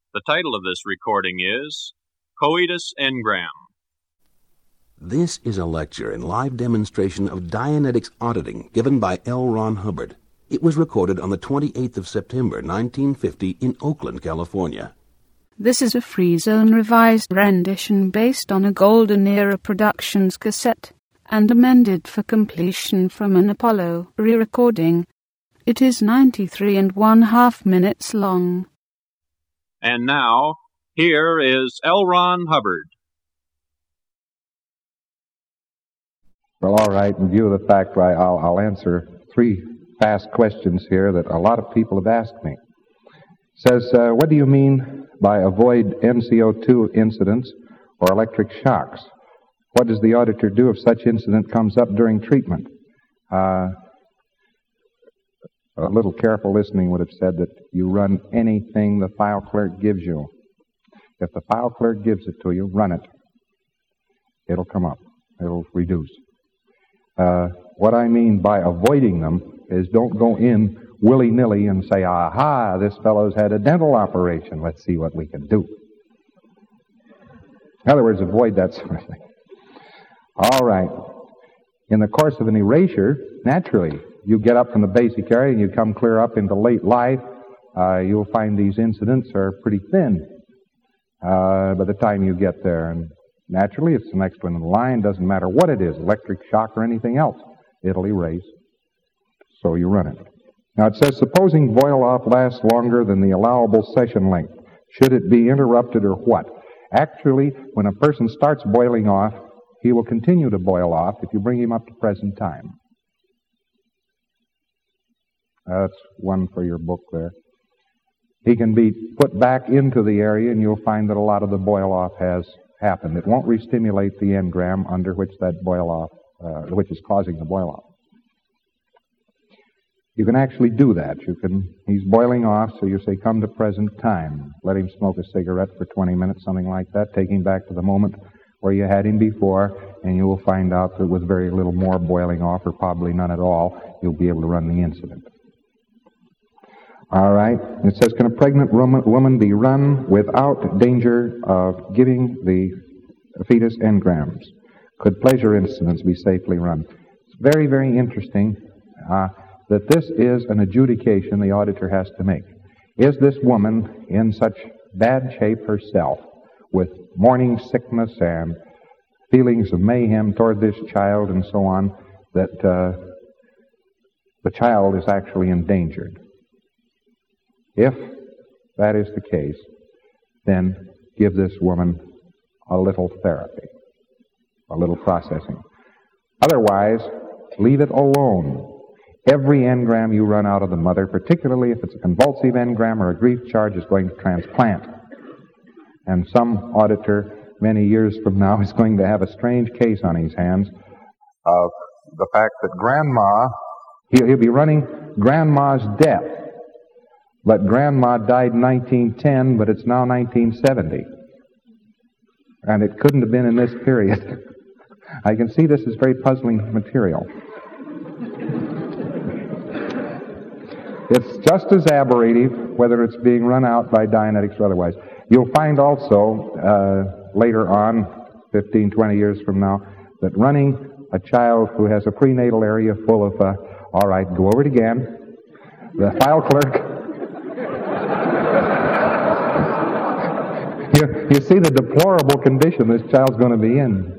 The title of this recording is Coitus Engram. This is a lecture in live demonstration of Dianetics auditing given by L. Ron Hubbard. It was recorded on the 28th of September, 1950 in Oakland, California. This is a Free Zone revised rendition based on a Golden Era Productions cassette and amended for completion from an Apollo re-recording. It is 93½ minutes long. And now, here is L. Ron Hubbard. Well, all right, in view of the fact, I'll answer three fast questions here that a lot of people have asked me. It says, what do you mean by avoid NCO2 incidents or electric shocks? What does the auditor do if such incident comes up during treatment? A little careful listening would have said that you run anything the file clerk gives you. If the file clerk gives it to you, run it. It'll come up. It'll reduce. What I mean by avoiding them is don't go in willy-nilly and say, aha, this fellow's had a dental operation. Let's see what we can do. In other words, avoid that sort of thing. All right. In the course of an erasure, naturally, you get up from the basic area and you come clear up into late life, you'll find these incidents are pretty thin by the time you get there. And naturally, it's the next one in the line. Doesn't matter what it is, electric shock or anything else. It'll erase. So you run it. Now it says, supposing boil-off lasts longer than the allowable session length, should it be interrupted or what? Actually, when a person starts boiling off, he will continue to boil off if you bring him up to present time. That's one for your book there. He can be put back into the area and you'll find that a lot of the boil-off has happened. It won't re-stimulate the engram under which that boil-off, which is causing the boil-off. You can actually do that. He's boiling off, so you say, come to present time. Let him smoke a cigarette for 20 minutes, something like that. Take him back to the moment where you had him before, and you will find out that with very little more boiling off, or probably none at all, you'll be able to run the incident. All right. It says, can a pregnant woman be run without danger of giving the fetus engrams? Could pleasure incidents be safely run? It's very, very interesting that this is an adjudication the auditor has to make. Is this woman in such bad shape herself, with morning sickness and feelings of mayhem toward this child and so on, that the child is actually endangered? If that is the case, then give this woman a little therapy, a little processing. Otherwise, leave it alone. Every engram you run out of the mother, particularly if it's a convulsive engram or a grief charge, is going to transplant. And some auditor many years from now is going to have a strange case on his hands of the fact that grandma, he'll be running grandma's death. But grandma died in 1910, but it's now 1970. And it couldn't have been in this period. I can see this is very puzzling material. It's just as aberrative, whether it's being run out by Dianetics or otherwise. You'll find also, later on, 15, 20 years from now, that running a child who has a prenatal area full of, all right, go over it again, the file clerk, you see the deplorable condition this child's going to be in.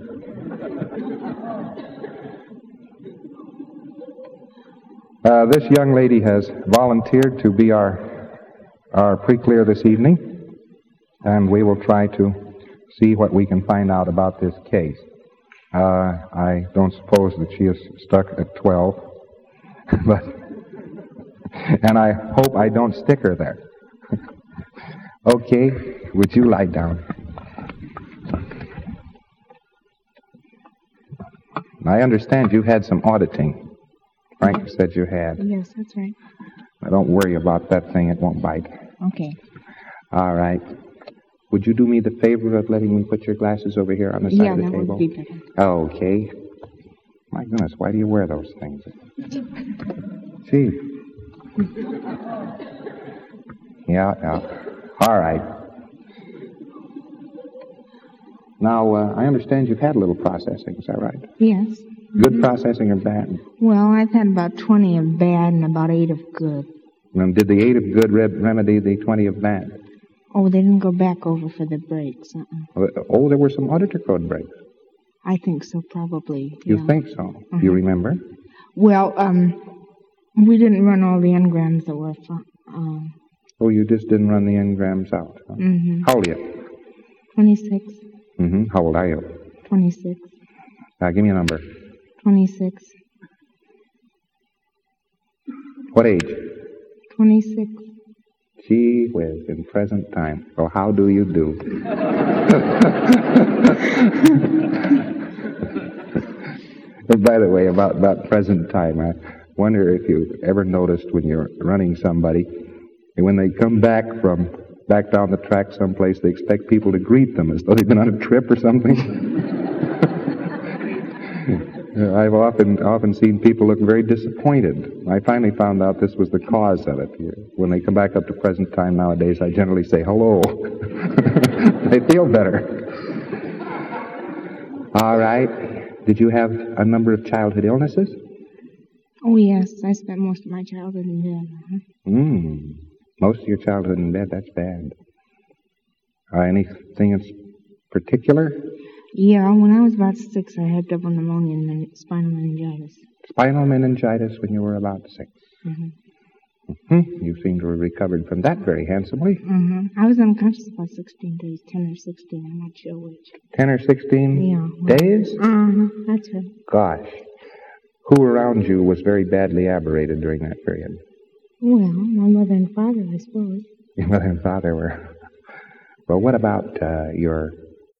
This young lady has volunteered to be our pre-clear this evening, and we will try to see what we can find out about this case. I don't suppose that she is stuck at 12, and I hope I don't stick her there. Okay, would you lie down? I understand you had some auditing. Frank said you had. Yes, that's right. Now, don't worry about that thing. It won't bite. Okay. All right. Would you do me the favor of letting me put your glasses over here on the side of the table? Yeah, that would be better. Okay. My goodness, why do you wear those things? Gee. Yeah. All right. Now, I understand you've had a little processing. Is that right? Yes. Good processing or bad? Well, I've had about 20 of bad and about 8 of good. And did the 8 of good remedy the 20 of bad? Oh, they didn't go back over for the breaks. Oh, there were some auditor code breaks. I think so, probably. You yeah. think so? You remember? Well, we didn't run all the engrams that were... Oh, you just didn't run the engrams out. Huh? Mm-hmm. How old are you? 26. Mm-hmm. How old are you? 26. Give me a number. 26. What age? 26. Gee whiz, in present time. Oh, how do you do? By the way, about present time, I wonder if you ever noticed when you're running somebody, and when they come back down the track someplace, they expect people to greet them as though they've been on a trip or something. I've often seen people look very disappointed. I finally found out this was the cause of it. When they come back up to present time nowadays, I generally say, hello. They feel better. All right. Did you have a number of childhood illnesses? Oh, yes. I spent most of my childhood in bed. Most of your childhood in bed, that's bad. Anything in particular? Yeah, when I was about 6, I had double pneumonia and spinal meningitis. Spinal meningitis when you were about 6. You seem to have recovered from that very handsomely. I was unconscious about 16 days, 10 or 16, I'm not sure which. 10 or 16 days? That's right. Gosh. Who around you was very badly aberrated during that period? Well, my mother and father, I suppose. Your mother and father were... Well, what about your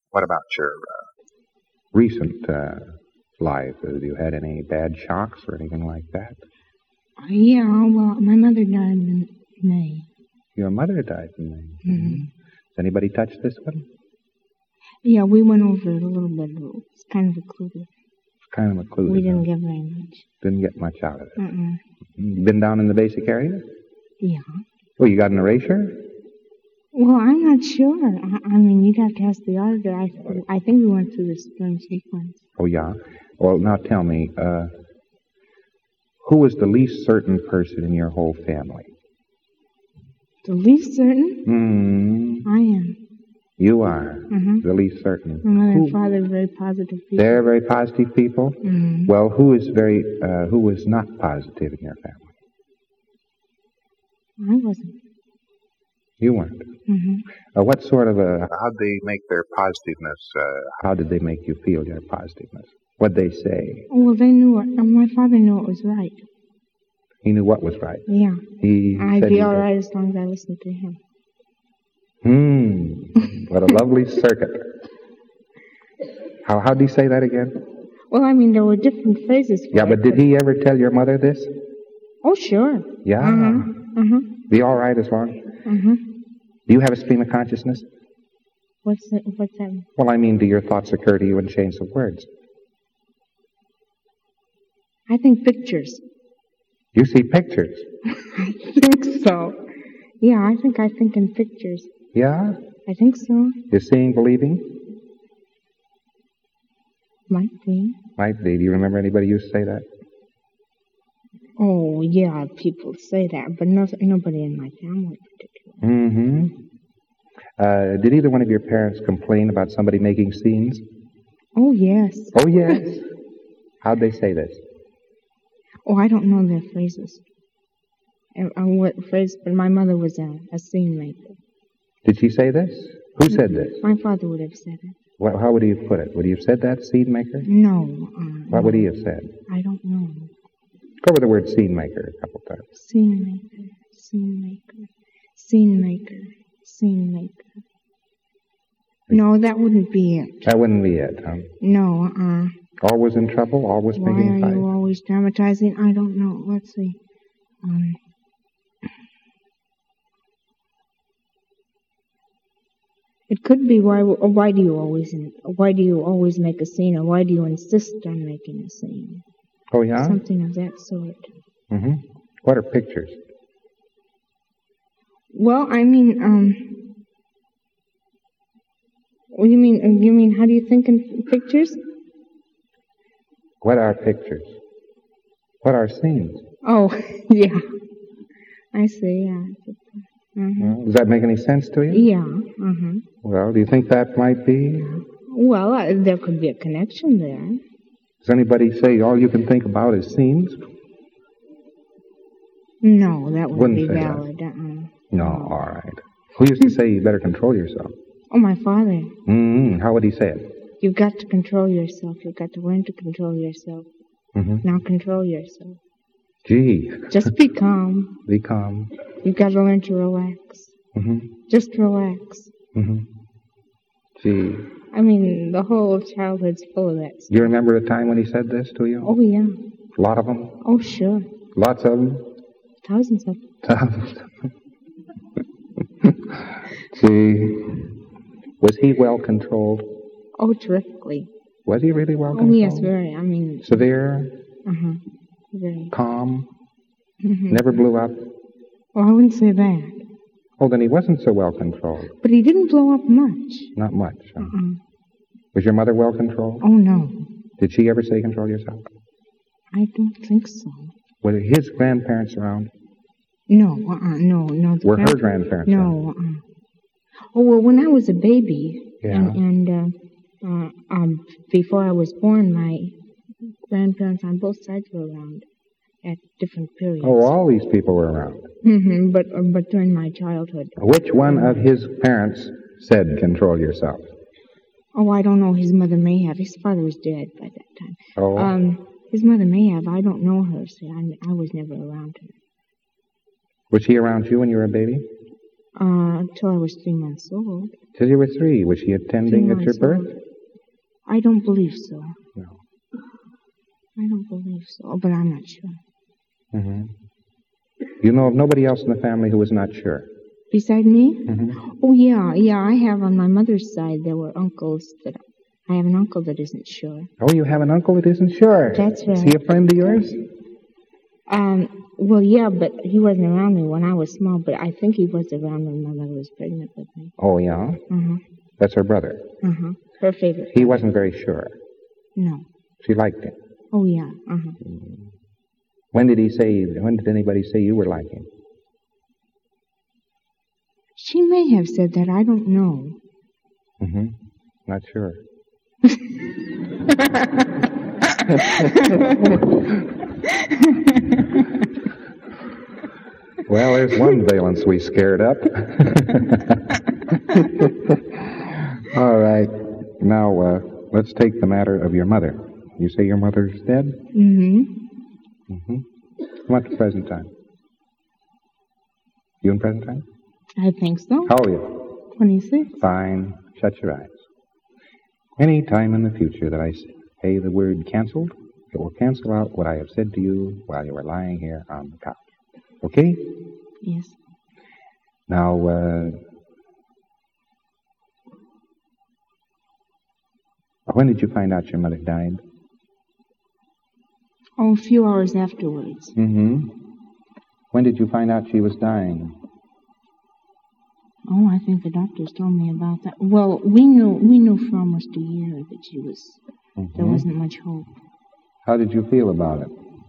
recent life? Have you had any bad shocks or anything like that? Yeah, well, my mother died in May. Your mother died in May? Has anybody touched this one? Yeah, we went over it a little bit. It's kind of occluded. It's kind of occluded. We didn't get very much. Didn't get much out of it. Been down in the basic area? Yeah. Oh, you got an erasure? Well, I'm not sure. I mean, you'd have to ask the auditor. I think we went through the spring sequence. Oh, yeah? Well, now tell me, who was the least certain person in your whole family? The least certain? I am. You are? The least certain. My mother and father are very positive people. They're very positive people? Well, who was not positive in your family? I wasn't. You weren't? What sort of how'd they make their positiveness, how did they make you feel your positiveness? What'd they say? Well, they knew it. My father knew it was right. He knew what was right? Yeah. I'd said be all right as long as I listened to him. What a lovely circuit. How'd he say that again? Well, I mean, there were different phrases for Yeah, but did he ever tell your mother this? Oh, sure. Yeah? Be all right as long? Do you have a stream of consciousness? What's that? Well, I mean, do your thoughts occur to you in chains of words? I think pictures. You see pictures? I think so. Yeah, I think in pictures. Yeah? I think so. Is seeing believing? Might be. Might be. Do you remember anybody used to say that? Oh, yeah, people say that, but nobody in my family particularly. Did either one of your parents complain about somebody making scenes? Oh, yes. Oh, yes. How'd they say this? Oh, I don't know their phrases. What phrase? But my mother was a scene maker. Did she say this? Who said this? My father would have said it. Well, how would he have put it? Would he have said that, scene maker? No. What would he have said? I don't know. Go over the word scene maker a couple times. Scene maker, scene maker, scene maker, scene maker. No, that wouldn't be it. That wouldn't be it, huh? No, Always in trouble? Always Why making a fight? are you always dramatizing? I don't know. Let's see. It could be why do you always make a scene, or why do you insist on making a scene? Oh, yeah? Something of that sort. What are pictures? Well, I mean, What do you mean? You mean how do you think in pictures? What are pictures? What are scenes? Oh, yeah. I see, yeah. Well, does that make any sense to you? Yeah. Well, do you think that might be? Well, there could be a connection there. Does anybody say all you can think about is scenes? No, that wouldn't be say valid. that. No, all right. Who used to say you better control yourself? Oh, my father. How would he say it? You've got to control yourself. You've got to learn to control yourself. Now control yourself. Gee. Just be calm. Be calm. You've got to learn to relax. Just relax. Gee. I mean, the whole childhood's full of that stuff. Do you remember a time when he said this to you? Oh, yeah. A lot of them? Oh, sure. Lots of them? Thousands of them. Thousands of them. Gee. Was he well controlled? Oh, terrifically. Was he really well controlled? Oh, yes, very. I mean... Severe? Very. Calm? Never blew up? Well, I wouldn't say that. Oh, then he wasn't so well controlled. But he didn't blow up much. Not much, huh? Was your mother well controlled? Oh, no. Did she ever say control yourself? I don't think so. Were his grandparents around? No, no. Were her grandparents around? No, Oh, well, when I was a baby, Yeah. and before I was born, my grandparents on both sides were around at different periods. Oh, all these people were around. But during my childhood. Which one of his parents said control yourself? Oh, I don't know. His mother may have. His father was dead by that time. Oh. His mother may have. I don't know her, see. I was never around her. Was she around you when you were a baby? Till I was 3 months old. Till you were 3. Was she attending 3 at your months birth? old. I don't believe so. No. I don't believe so, but I'm not sure. You know of nobody else in the family who was not sure? Beside me? Oh, yeah. I have on my mother's side, there were uncles that... I have an uncle that isn't sure. Oh, you have an uncle that isn't sure? That's right. Is he a friend of yours? Well, yeah, but he wasn't around me when I was small, but I think he was around when my mother was pregnant with me. Oh, yeah? That's her brother? Her favorite. He wasn't very sure? No. She liked him? Oh, yeah. When did anybody say you were like him? She may have said that. I don't know. Not sure. Well, there's one valence we scared up. All right. Now, let's take the matter of your mother. You say your mother's dead? Come up to present time. You in present time? I think so. How old are you? 26. Fine. Shut your eyes. Any time in the future that I say the word canceled, it will cancel out what I have said to you while you were lying here on the couch. Okay? Yes. Now, when did you find out your mother died? Oh, a few hours afterwards. When did you find out she was dying? Oh, I think the doctors told me about that. Well, we knew for almost a year that she was... There wasn't much hope. How did you feel about it?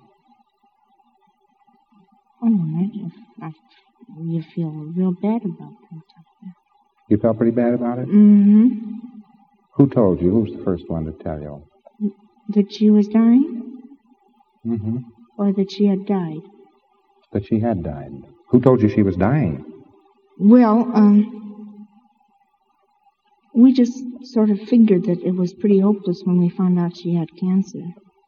Oh, you feel real bad about things like that. You felt pretty bad about it? Who told you? Who was the first one to tell you? That she was dying? Or that she had died? That she had died. Who told you she was dying? Well, we just sort of figured that it was pretty hopeless when we found out she had cancer.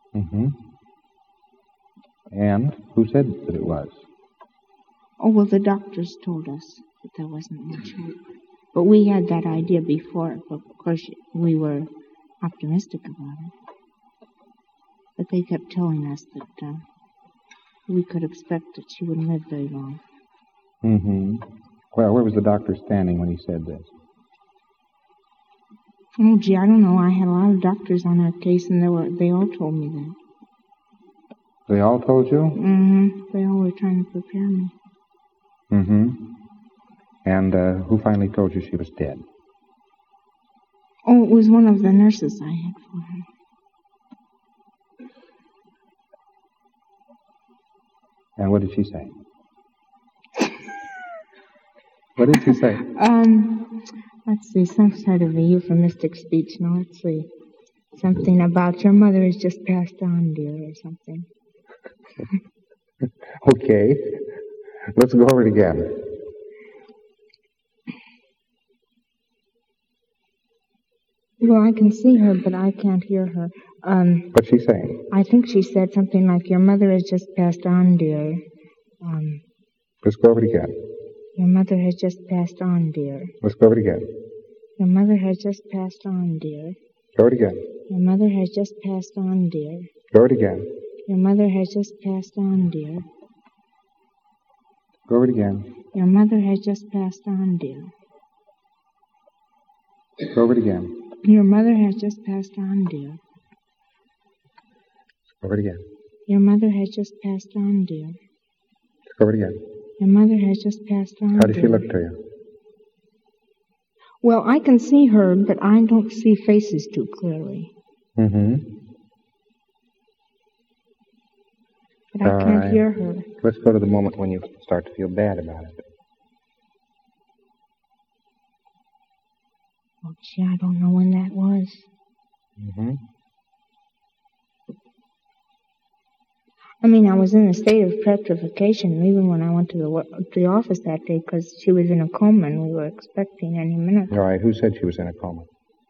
And who said that it was? Oh, well, the doctors told us that there wasn't much hope. But we had that idea before. But of course, we were optimistic about it. But they kept telling us that we could expect that she wouldn't live very long. Well, where was the doctor standing when he said this? Oh, gee, I don't know. I had a lot of doctors on our case, and they all told me that. They all told you? They all were trying to prepare me. And who finally told you she was dead? Oh, it was one of the nurses I had for her. And what did she say? What did she say? Let's see, some sort of a euphemistic speech. Now, let's see. Something about your mother has just passed on, dear, or something. Okay. Let's go over it again. Well, I can see her, but I can't hear her. What's she saying? I think she said something like, your mother has just passed on, dear. Let's go over it again. Your mother has just passed on, dear. Let's go over it again. Your mother has just passed on, dear. Go over it again. Your mother has just passed on, dear. Go over it again. Your mother has just passed on, dear. Go over it again. Your mother has just passed on, dear. Go over it again. Your mother has just passed on, dear. Go over it again. Your mother has just passed on, dear. Go over it again. Your mother has just passed on, How does she look to you? Well, I can see her, but I don't see faces too clearly. Mm-hmm. But I can't hear her. Let's go to the moment when you start to feel bad about it. Oh, gee, I don't know when that was. Mm-hmm. I mean, I was in a state of petrification even when I went to the office that day because she was in a coma and we were expecting any minute. All right. Who said she was in a coma?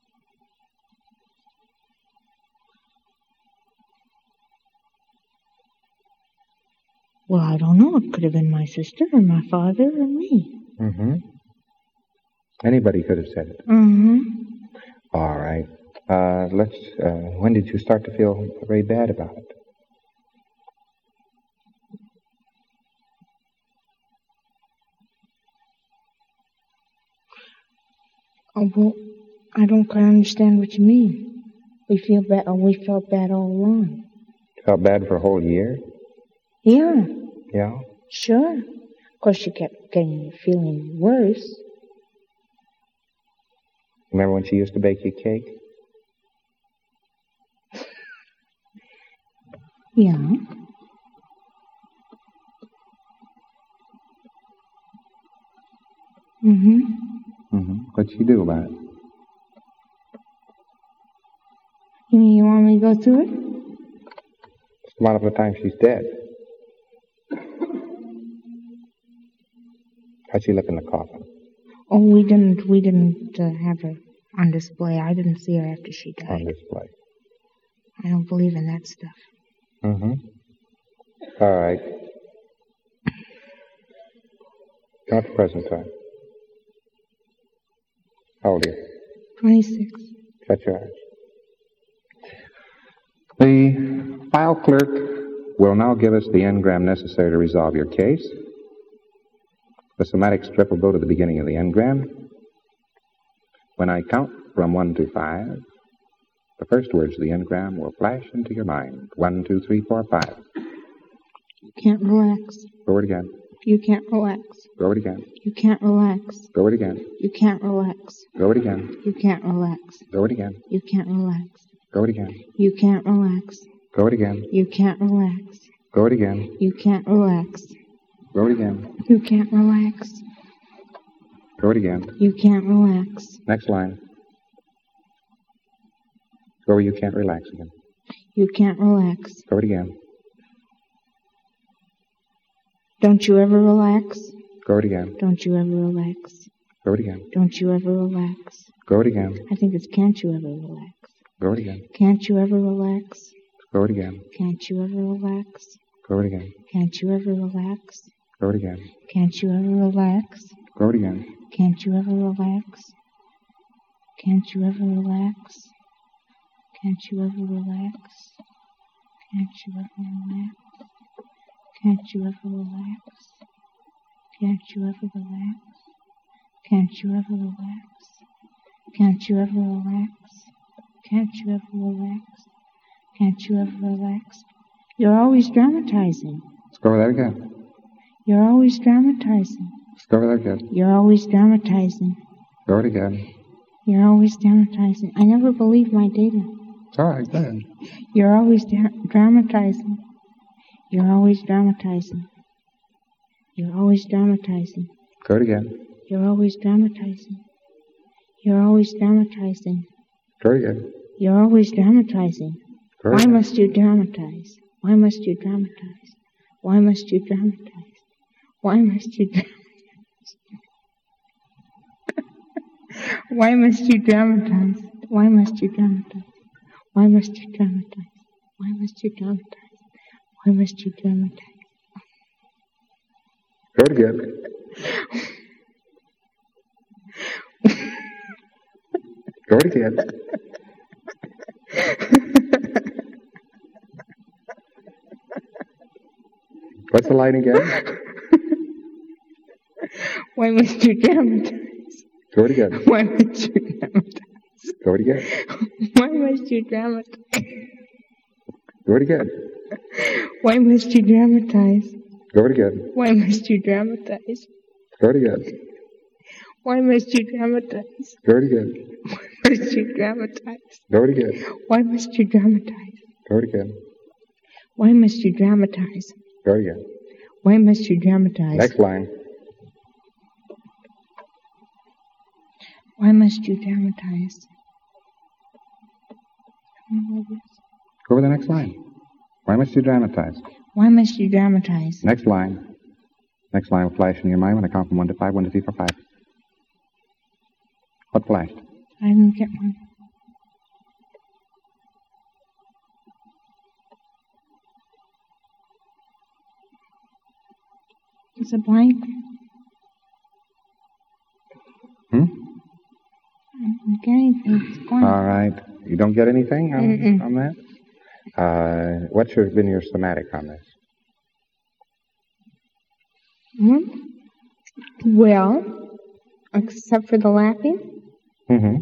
Well, I don't know. It could have been my sister or my father or me. Mm-hmm. Anybody could have said it. Mm-hmm. All right. When did you start to feel very bad about it? Oh, well, I don't quite understand what you mean. We felt bad all along. Felt bad for a whole year? Yeah. Yeah? Sure. Of course, she kept feeling worse. Remember when she used to bake you cake? Yeah. Mm-hmm. Mm-hmm. What'd she do about it? You mean you want me to go through it? Just about the time she's dead. How'd she look in the coffin? Oh, we didn't have her on display. I didn't see her after she died. On display. I don't believe in that stuff. Mm-hmm. All right. Now at the present time. How old are you? 26. Shut your eyes. The file clerk will now give us the engram necessary to resolve your case. The somatic strip will go to the beginning of the engram. When I count from 1 to 5, the first words of the engram will flash into your mind. 1, 2, 3, 4, 5. You can't relax. Go over it again. You can't relax. Go over it again. You can't relax. Go over it again. You can't relax. Go over it again. You can't relax. Go over it again. You can't relax. Go over it again. You can't relax. Go over it again. You can't relax. Go over it again. You can't relax. Go over it again. You can't relax. Go over it again. You can't relax. Next line. Go where you can't relax again. You can't relax. Go over it again. Don't you ever relax? Go over it again. Don't you ever relax? Go over it again. Don't you ever relax? Go over it again. I think it's can't you ever relax? Go over it again. Can't you ever relax? Go over it again. Can't you ever relax? Go over it again. Can't you ever relax? Go over it again. Can't you ever relax? Go over it again. Can't you ever relax? Can't you ever relax? Can't you ever relax? Can't you ever relax? Can't you ever relax? Can't you ever relax? Can't you ever relax? Can't you ever relax? Can't you ever relax? Can't you ever relax? You're always dramatizing. Let's go over that again. You're always dramatizing. Let's go over that again. You're always dramatizing. Go over it again. You're always dramatizing. I never believe my data. It's all right, go ahead. You're always dramatizing. You're always dramatizing. You're always dramatizing. Go it again. You're always dramatizing. You're always dramatizing. Go it again. You're always dramatizing. Go it Why again. must you dramatize? Why must you dramatize? Why must you dramatize? Why must you dramatize? Why must you dramatize? Why must you dramatize? Why must you dramatize? Why must you dramatize? Why must you dramatize? Go it again. Go it again. What's the line again? Why must you dramatize? Go it again. Why must you dramatize? Go it again. Why must you dramatize? Go it again. Why must you dramatize? Go it again. Why must you dramatize? Go it again. Why must you dramatize? Go it again. Why must you dramatize? Go it again. Why must you dramatize? Go it again. Why must you dramatize? Go it again. Why must you dramatize? Next line. Why must you dramatize? Go over the next line. Why must you dramatize? Why must you dramatize? Next line. Next line will flash in your mind when I count from 1 to 5. 1, 2, 3, 4, 5. What flashed? I didn't get one. It's a blank. Hmm? I don't get anything. It's blank. All right. You don't get anything on that? What's been your somatic on this? Well, except for the laughing. Mm-hmm.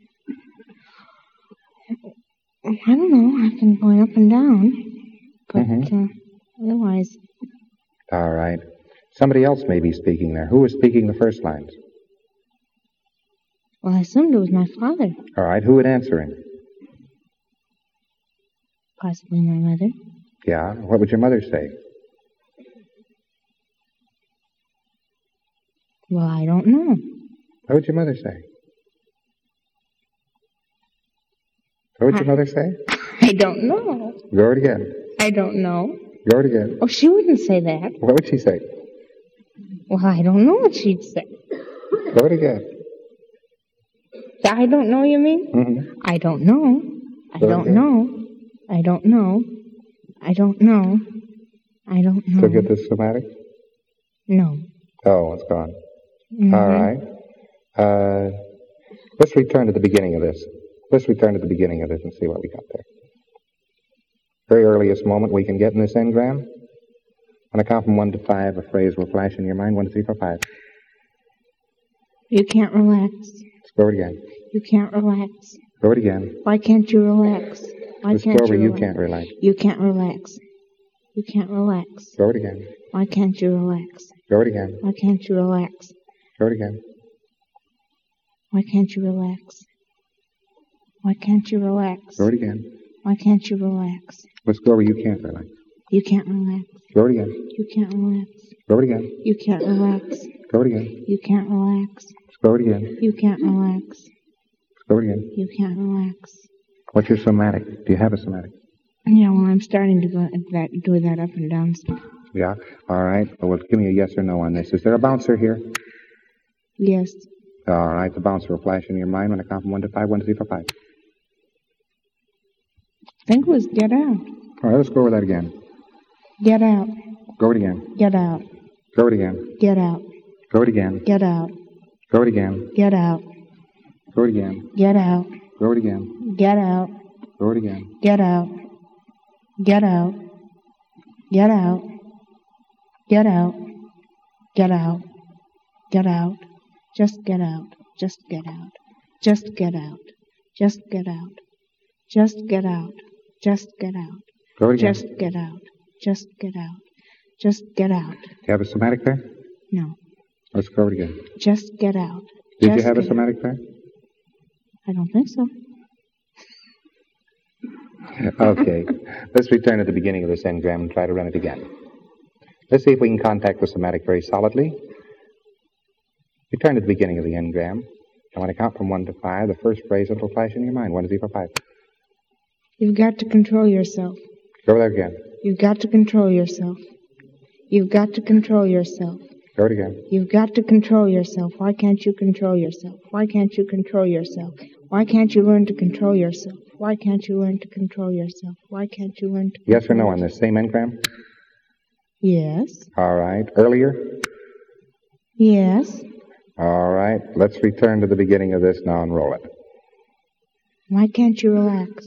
I don't know. I've been going up and down. But otherwise, All right. Somebody else may be speaking there. Who was speaking the first lines? well, I assumed it was my father. All right. Who would answer him? Possibly my mother. Yeah. What would your mother say? Well, I don't know. What would your mother say? What would your mother say? I don't know. Go it again. I don't know. Go it again. Oh, she wouldn't say that. What would she say? Well, I don't know what she'd say. Go it again. I don't know, you mean? Mm-hmm. I don't know. I Go don't ahead. know. I don't know. I don't know. I don't know. Still get the somatic? No. Oh, it's gone. Mhm. All right. Let's return to the beginning of this. Let's return to the beginning of this and see what we got there. Very earliest moment we can get in this engram. When I count from 1 to 5, a phrase will flash in your mind. 1, 2, 3, 4, 5. You can't relax. Let's go it again. You can't relax. Go it again. Why can't you relax? Why Let's go can't over you you relax? can't relax. You can't relax. You can't relax. Go it again. Why can't you relax? Go it again. Why can't you relax? Go it again. Why can't you relax? Why can't you relax? Go it again. Why can't you relax? Let's go over you can't relax. You can't relax. Go it again. You can't relax. Go it again. You can't relax. Go it again. You can't relax. Let's go it again. You can't relax. Let's go it again. You can't relax. What's your somatic? Do you have a somatic? Yeah, well, I'm starting to do that up and down stuff. Yeah. All right. Well, give me a yes or no on this. Is there a bouncer here? Yes. All right. The bouncer will flash in your mind when I count from 1 to 5. 1, 2, 3, 4, 5. I think it was get out. All right. Let's go over that again. Get out. Go it again. Get out. Go it again. Get out. Go it again. Get out. Go it again. Get out. Go it again. Get out. Go it again. Get out. Go it again. Get out. Get out. Get out. Get out. Get out. Get out. Just get out. Just get out. Just get out. Just get out. Just get out. Just get out. Go it again. Just get out. Just get out. Just get out. Do you have a somatic there? No. Let's go over it again. Just get out. Did you Just have a get somatic there? I don't think so. Okay. Let's return to the beginning of this engram and try to run it again. Let's see if we can contact the somatic very solidly. Return to the beginning of the engram. And when I count from 1 to 5, the first phrase that will flash in your mind. 1, 2, 3, 4, 5. You've got to control yourself. Go over there again. You've got to control yourself. You've got to control yourself. Go it again. You've got to control yourself. Why can't you control yourself? Why can't you control yourself? Why can't you learn to control yourself? Why can't you learn to control yourself? Why can't you learn to Yes or no on this same engram? Yes. All right. Earlier? Yes. All right. Let's return to the beginning of this now and roll it. Why can't you relax?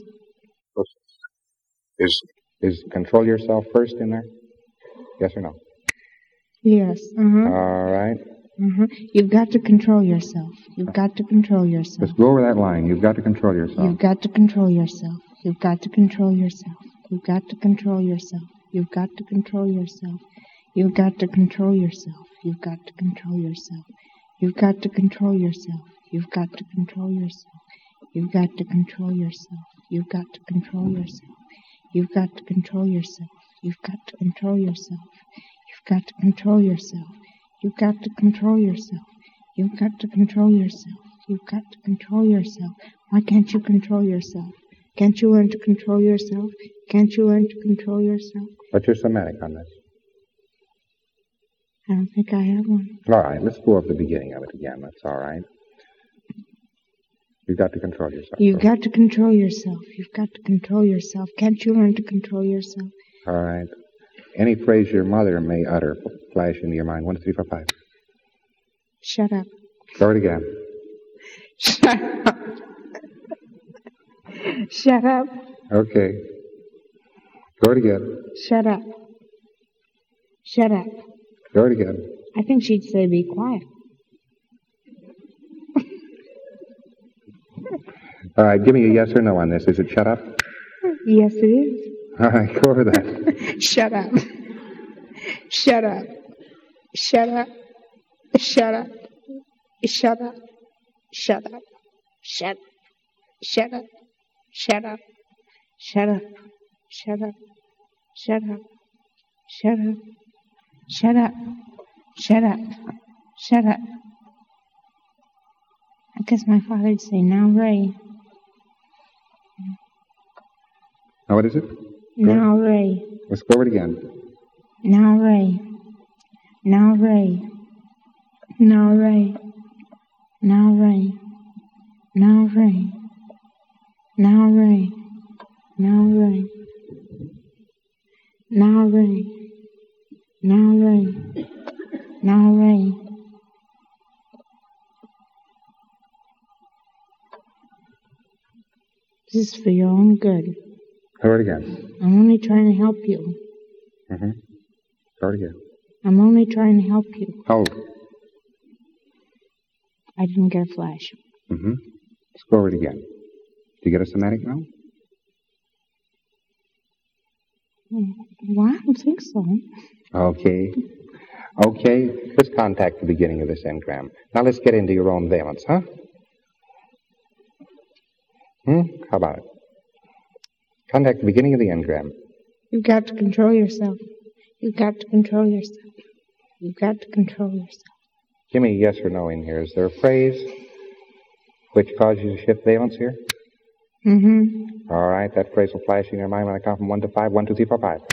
Is control yourself first in there? Yes or no? Yes. All right. You've got to control yourself. You've got to control yourself. Let's go over that line. You've got to control yourself. You've got to control yourself. You've got to control yourself. You've got to control yourself. You've got to control yourself. You've got to control yourself. You've got to control yourself. You've got to control yourself. You've got to control yourself. You've got to control yourself. You've got to control yourself. You've got to control yourself. You've got to control yourself. You've got to control yourself. You've got to control yourself. You've got to control yourself. You've got to control yourself. Why can't you control yourself? Can't you learn to control yourself? Can't you learn to control yourself? What's your somatic on this? I don't think I have one. All right. Let's go over the beginning of it again. That's all right. You've got to control yourself. You've got to control yourself. You've got to control yourself. Can't you learn to control yourself? All right. Any phrase your mother may utter flash into your mind. 1, 2, 3, 4, 5. Shut up. Go it again. Shut up. Shut up. Okay. Go it again. Shut up. Shut up. Go it again. I think she'd say be quiet. All right. Give me a yes or no on this. Is it shut up? Yes, it is. All right. Go over that. Shut up. Shut up. Shut up. Shut up. Shut up. Shut up. Shut up. Shut up. Shut up. Shut up. Shut up. Shut up. Shut up. Shut up. Shut up. Shut up. I guess my father'd say, now, Ray. Now, what is it? Now, Ray. Let's go over it again. Now, Ray. Now, Ray. Now, Ray. Now, Ray. Now, Ray. Now, Ray. Now, Ray. Now, Ray. Now, Ray. Now, Ray. This is for your own good. Go it again. I'm only trying to help you. Go it again. I'm only trying to help you. Hold. I didn't get a flash. Let's go over it again. Do you get a somatic now? Well, I don't think so. Okay. Okay. Let's contact the beginning of this engram. Now let's get into your own valence, huh? How about it? Contact the beginning of the engram. You've got to control yourself. You've got to control yourself. You've got to control yourself. Give me a yes or no in here. Is there a phrase which causes you to shift valence here? All right. That phrase will flash in your mind when I count from 1 to 5. 1, 2, 3, 4, 5.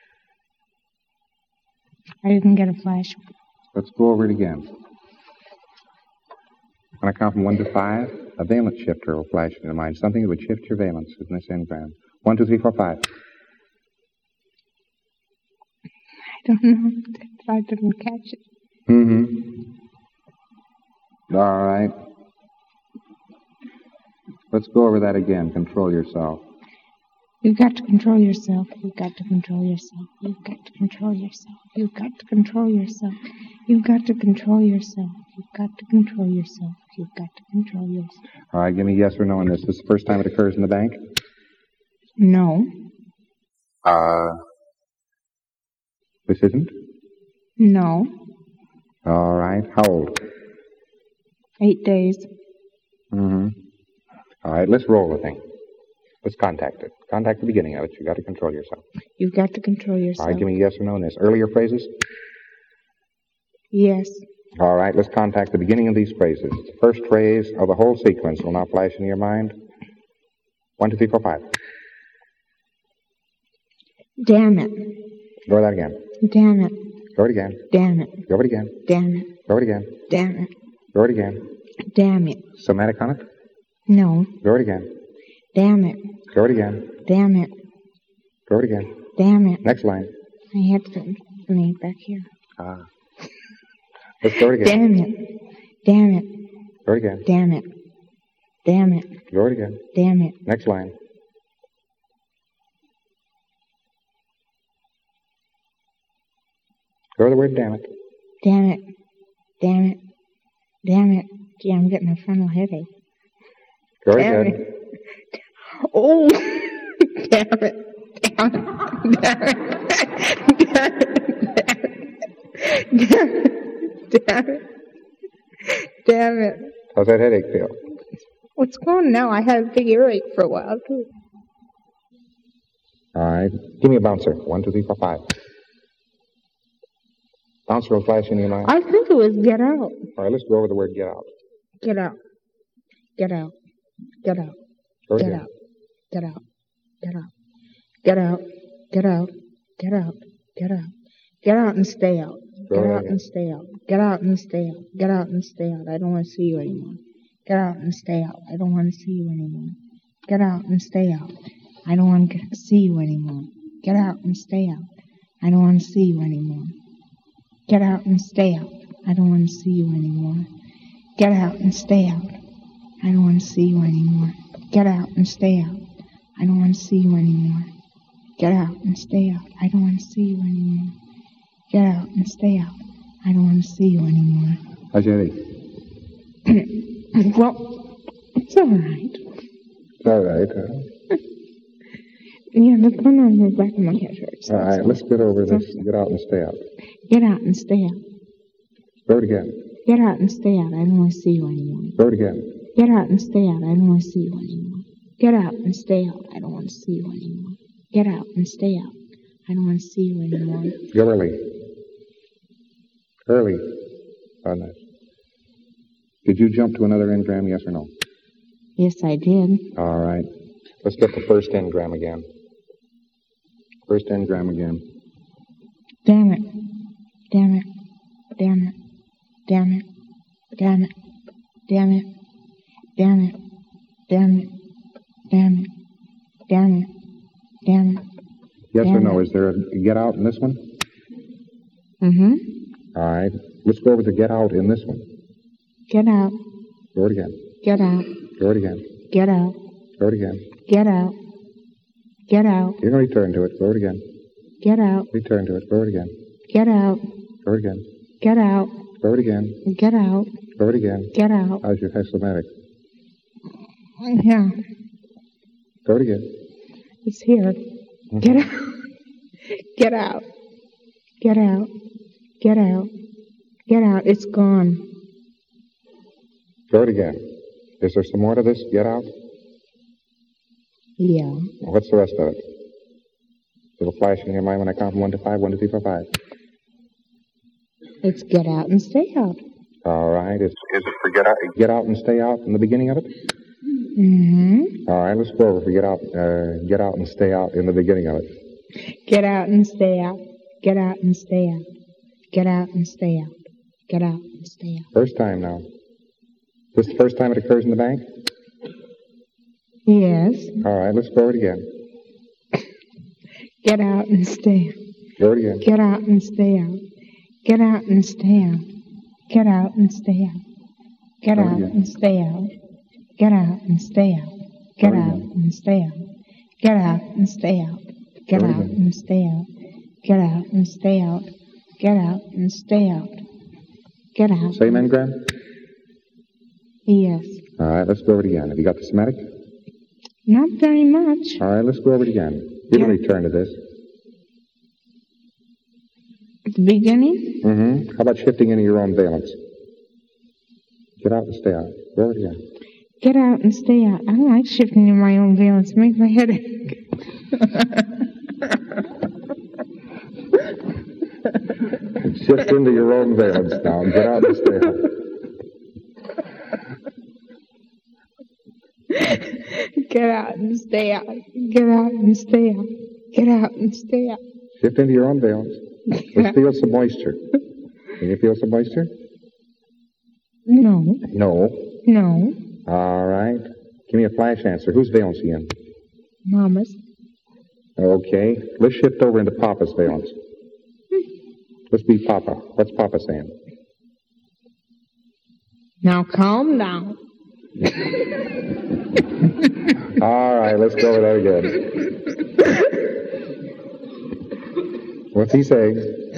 I didn't get a flash. Let's go over it again. When I count from 1 to 5, a valence shifter will flash in your mind. Something that would shift your valence in this engram. 1, 2, 3, 4, 5. I don't know. I didn't catch it. All right. Let's go over that again. Control yourself. You've got to control yourself. You've got to control yourself. You've got to control yourself. You've got to control yourself. You've got to control yourself. You've got to control yourself. You've got to control yourself. All right, give me a yes or no on this. This is the first time it occurs in the bank? No. This isn't? No. All right. How old? 8 days. All right, let's roll the thing. Let's contact it. Contact the beginning of it. You've got to control yourself. You've got to control All yourself. right, give me yes or no in this. Earlier phrases? Yes. All right, let's contact the beginning of these phrases. The first phrase of the whole sequence will now flash in your mind. 1, 2, 3, 4, 5. Damn it. Go with that again. Damn it. Go it again. Damn it. Go it again. Damn it. Go it again. Damn it. Go it again. Damn it. Somatic on it? No. Go it again. Damn it. Go it again. Damn it. Go it again. Damn it. Next line. I had to me back here. Ah. Let's go it again. Damn it. Damn it. Go it again. Damn it. Damn it. Go it again. Damn it. Next line. Go to the word damn it. Damn it. Damn it. Damn it. Gee, I'm getting a frontal headache. Go Damn ahead. it. Oh. Damn it. Damn it. Damn it. Damn it. Damn it. Damn it. How's that headache feel? What's going on now? I had a big earache for a while, too. All right. Give me a bouncer. 1, 2, 3, 4, 5. Bouncer will flash in your mind. I think it was get out. All right, let's go over the word get out. Get out. Get out. Get out. Go Get again. out. Get out. Get out. Get out. Get out. Get out. Get out. Get out and stay out. Go Get ahead out again. and stay out. Get out and stay out. Get out and stay out. I don't want to see you anymore. Get out and stay out. I don't want to see you anymore. Get out and stay out. I don't want to see you anymore. Get out and stay out. I don't want to see you anymore. Get out and stay out. I don't want to see you anymore. Get out and stay out. I don't want to see you anymore. Get out and stay out. I don't want to see you anymore. Get out and stay out. I don't want to see you anymore. Get out and stay out. I don't want to see you anymore. How's your headache? Well, it's all right. It's all right. Yeah, the one on the back of my head hurts. All right, let's get over this. Get out and stay out. Get out and stay out. Go it again. Get out and stay out. I don't want to see you anymore. Go it again. Get out and stay out. I don't want to see you anymore. Get out and stay out. I don't want to see you anymore. Get out and stay out. I don't want to see you anymore. Go early. Early. On that. Did you jump to another engram, yes or no? Yes, I did. All right. Let's get the first engram again. First engram again. Damn it. Damn it. Damn it. Damn it. Damn it. Damn it. Damn it. Damn it. Damn it. Damn it. Damn it. Yes Damn or no? it. Is there a get out in this one? Mm-hmm. All right. Let's go over the get out in this one. Get out. Go it again. Get out. Go it again. Get out. Go it again. Get out. Get out. You're going to return to it. Go it again. Get out. Return to it. Go it again. Get out. Go it again. Get out. Go it again. Get out. Go it again. Get out. How's your hexomatic? Yeah. Go it again. It's here. Get out. Get out. Get out. Get out. Get out. It's gone. Go it again. Is there some more to this get out? Yeah. What's the rest of it? It'll flash in your mind when I count from 1 to 5. 1, 2, 3, 4, 5. It's get out and stay out. All right. Is it for get out and stay out in the beginning of it? Mm-hmm. All right. Let's go over for get out and stay out in the beginning of it. Get out and stay out. Get out and stay out. Get out and stay out. Get out and stay out. First time now. This the first time it occurs in the bank? Yes. All right. Let's go over it again. Get out and stay out. Go over it again. Get out and stay out. Get out and stay out. Get out and stay out. Get out and stay out. Get out and stay out. Get out and stay out. Get out and stay out. Get out and stay out. Get out and stay out. Get out and stay out. Get out. Same engram? Yes. All right. Let's go over it again. Have you got the somatic? Not very much. All right. Let's go over it again. You can return to this. At the beginning? Mm-hmm. How about shifting into your own valence? Get out and stay out. Go over it again. Get out and stay out. I don't like shifting in my own valence. It makes my head ache. Shift into your own valence now. Get out and stay out. Get out and stay out. Get out and stay out. Get out and stay out. Shift into your own valence. Let's feel some moisture. Can you feel some moisture? No. No. No. All right. Give me a flash answer. Whose valence are you in? Mama's. Okay. Let's shift over into Papa's valence. Let's be Papa. What's Papa saying? Now calm down. All right, let's go over that again. What's he saying?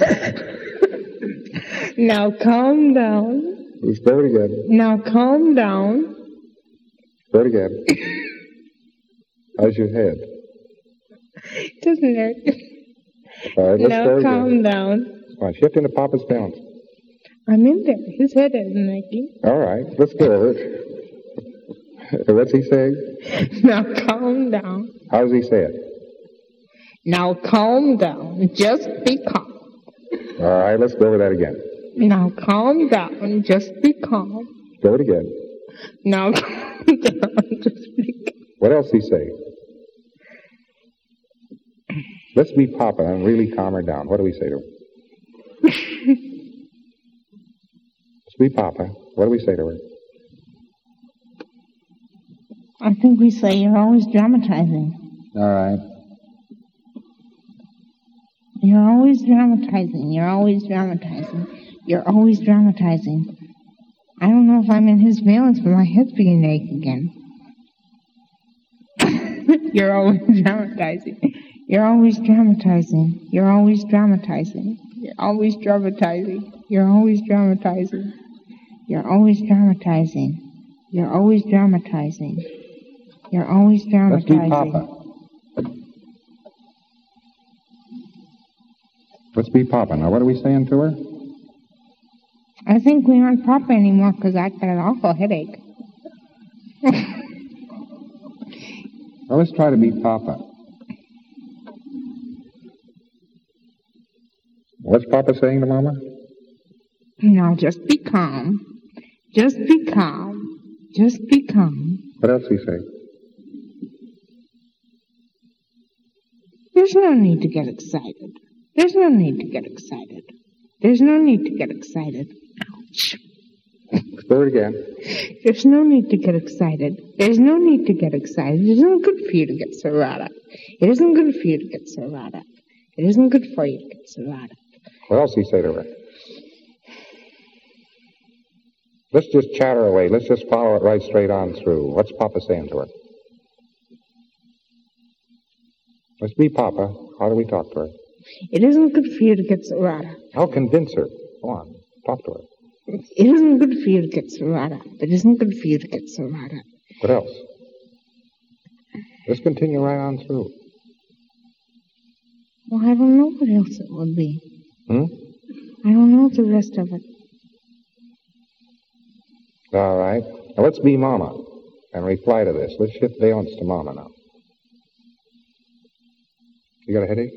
Now calm down. Let's go it again. Now calm down. Go it again. How's your head? Doesn't hurt. All right, let's now go calm again. down. Come on, shift into Papa's balance. I'm in there. His head isn't aching. All right, let's go over it. What's he saying? Now calm down. How does he say it? Now calm down. Just be calm. All right, let's go over that again. Now calm down. Just be calm. Go it again. Now calm down. Just be calm. What else he say? Let's be Papa and really calm her down. What do we say to her? Let's be Papa. What do we say to her? I think we say you're always dramatizing. All right. You're always dramatizing. You're always dramatizing. You're always dramatizing. I don't know if I'm in his valence, but my head's beginning to ache again. You're always dramatizing. You're always dramatizing. You're always dramatizing. You're always dramatizing. You're always dramatizing. You're always dramatizing. You're always dramatizing. You're always dramatizing. Let's be Papa. Let's be Papa. Now, what are we saying to her? I think we aren't Papa anymore because I got an awful headache. Well, let's try to be Papa. What's Papa saying to Mama? Now, just be calm. Just be calm. Just be calm. What else he say? There's no need to get excited. There's no need to get excited. There's no need to get excited. Ouch. Let's go it again. There's no need to get excited. There's no need to get excited. It isn't good for you to get so wrought up. It isn't good for you to get so wrought up. It isn't good for you to get so wrought up. What else he say to her? Let's just chatter away. Let's just follow it right straight on through. What's Papa saying to her? Let's be Papa. How do we talk to her? It isn't good for you to get so wrought up. I'll convince her. Go on. Talk to her. It isn't good for you to get so wrought up. It isn't good for you to get so wrought up. What else? Let's continue right on through. Well, I don't know what else it would be. Hmm? I don't know the rest of it. All right. Now let's be Mama and reply to this. Let's shift valence to Mama now. You got a headache?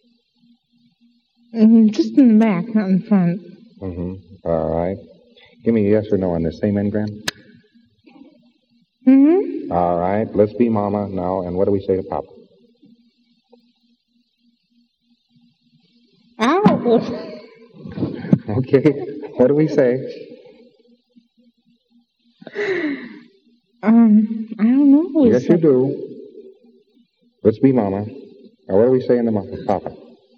Just in the back, not in front. Mm-hmm. All right. Give me a yes or no on this same engram. Mm-hmm. All right. Let's be Mama now. And what do we say to Papa? Ow! Okay. What do we say? I don't know. Yes, you do. Let's be Mama. Now, what are we saying to Papa?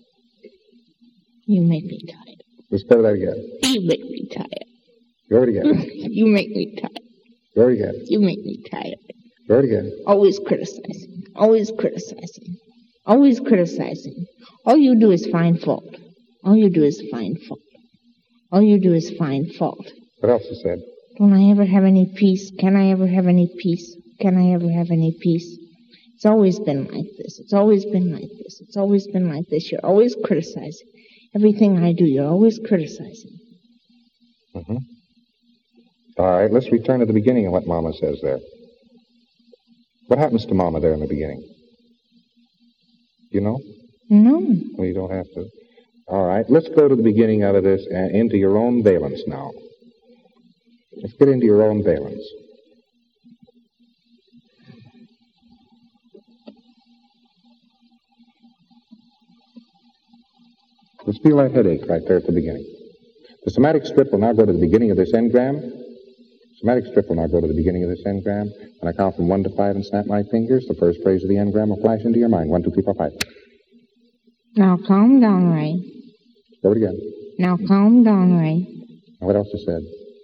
You make me tired. Let's go to that again. You make me tired. Go it again. You make me tired. Go it again. You make me tired. Go it again. Always criticizing. Always criticizing. Always criticizing. All you do is find fault. All you do is find fault. All you do is find fault. What else is said? Don't I ever have any peace? Can I ever have any peace? Can I ever have any peace? It's always been like this. It's always been like this. It's always been like this. You're always criticizing. Everything I do, you're always criticizing. Mm-hmm. All right, let's return to the beginning of what Mama says there. What happens to Mama there in the beginning? You know? No. Well, you don't have to. All right, let's go to the beginning out of this and into your own valence now. Let's get into your own valence. Let's feel that headache right there at the beginning. The somatic strip will now go to the beginning of this engram. Somatic strip will now go to the beginning of this engram. When I count from 1 to 5 and snap my fingers, the first phrase of the engram will flash into your mind. 1, 2, 3, 4, 5. Now calm down, Ray. Go it again. Now calm down, Ray. Now what else is said?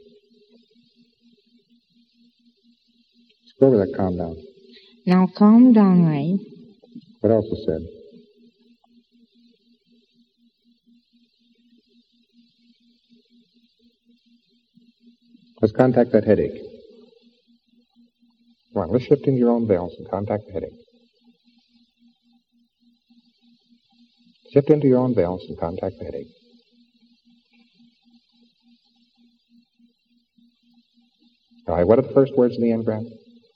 Let's go over that calm down. Now calm down, Ray. What else is said? Let's contact that headache. Come on, let's shift into your own valence and contact the headache. Shift into your own valence and contact the headache. All right, what are the first words in the engram?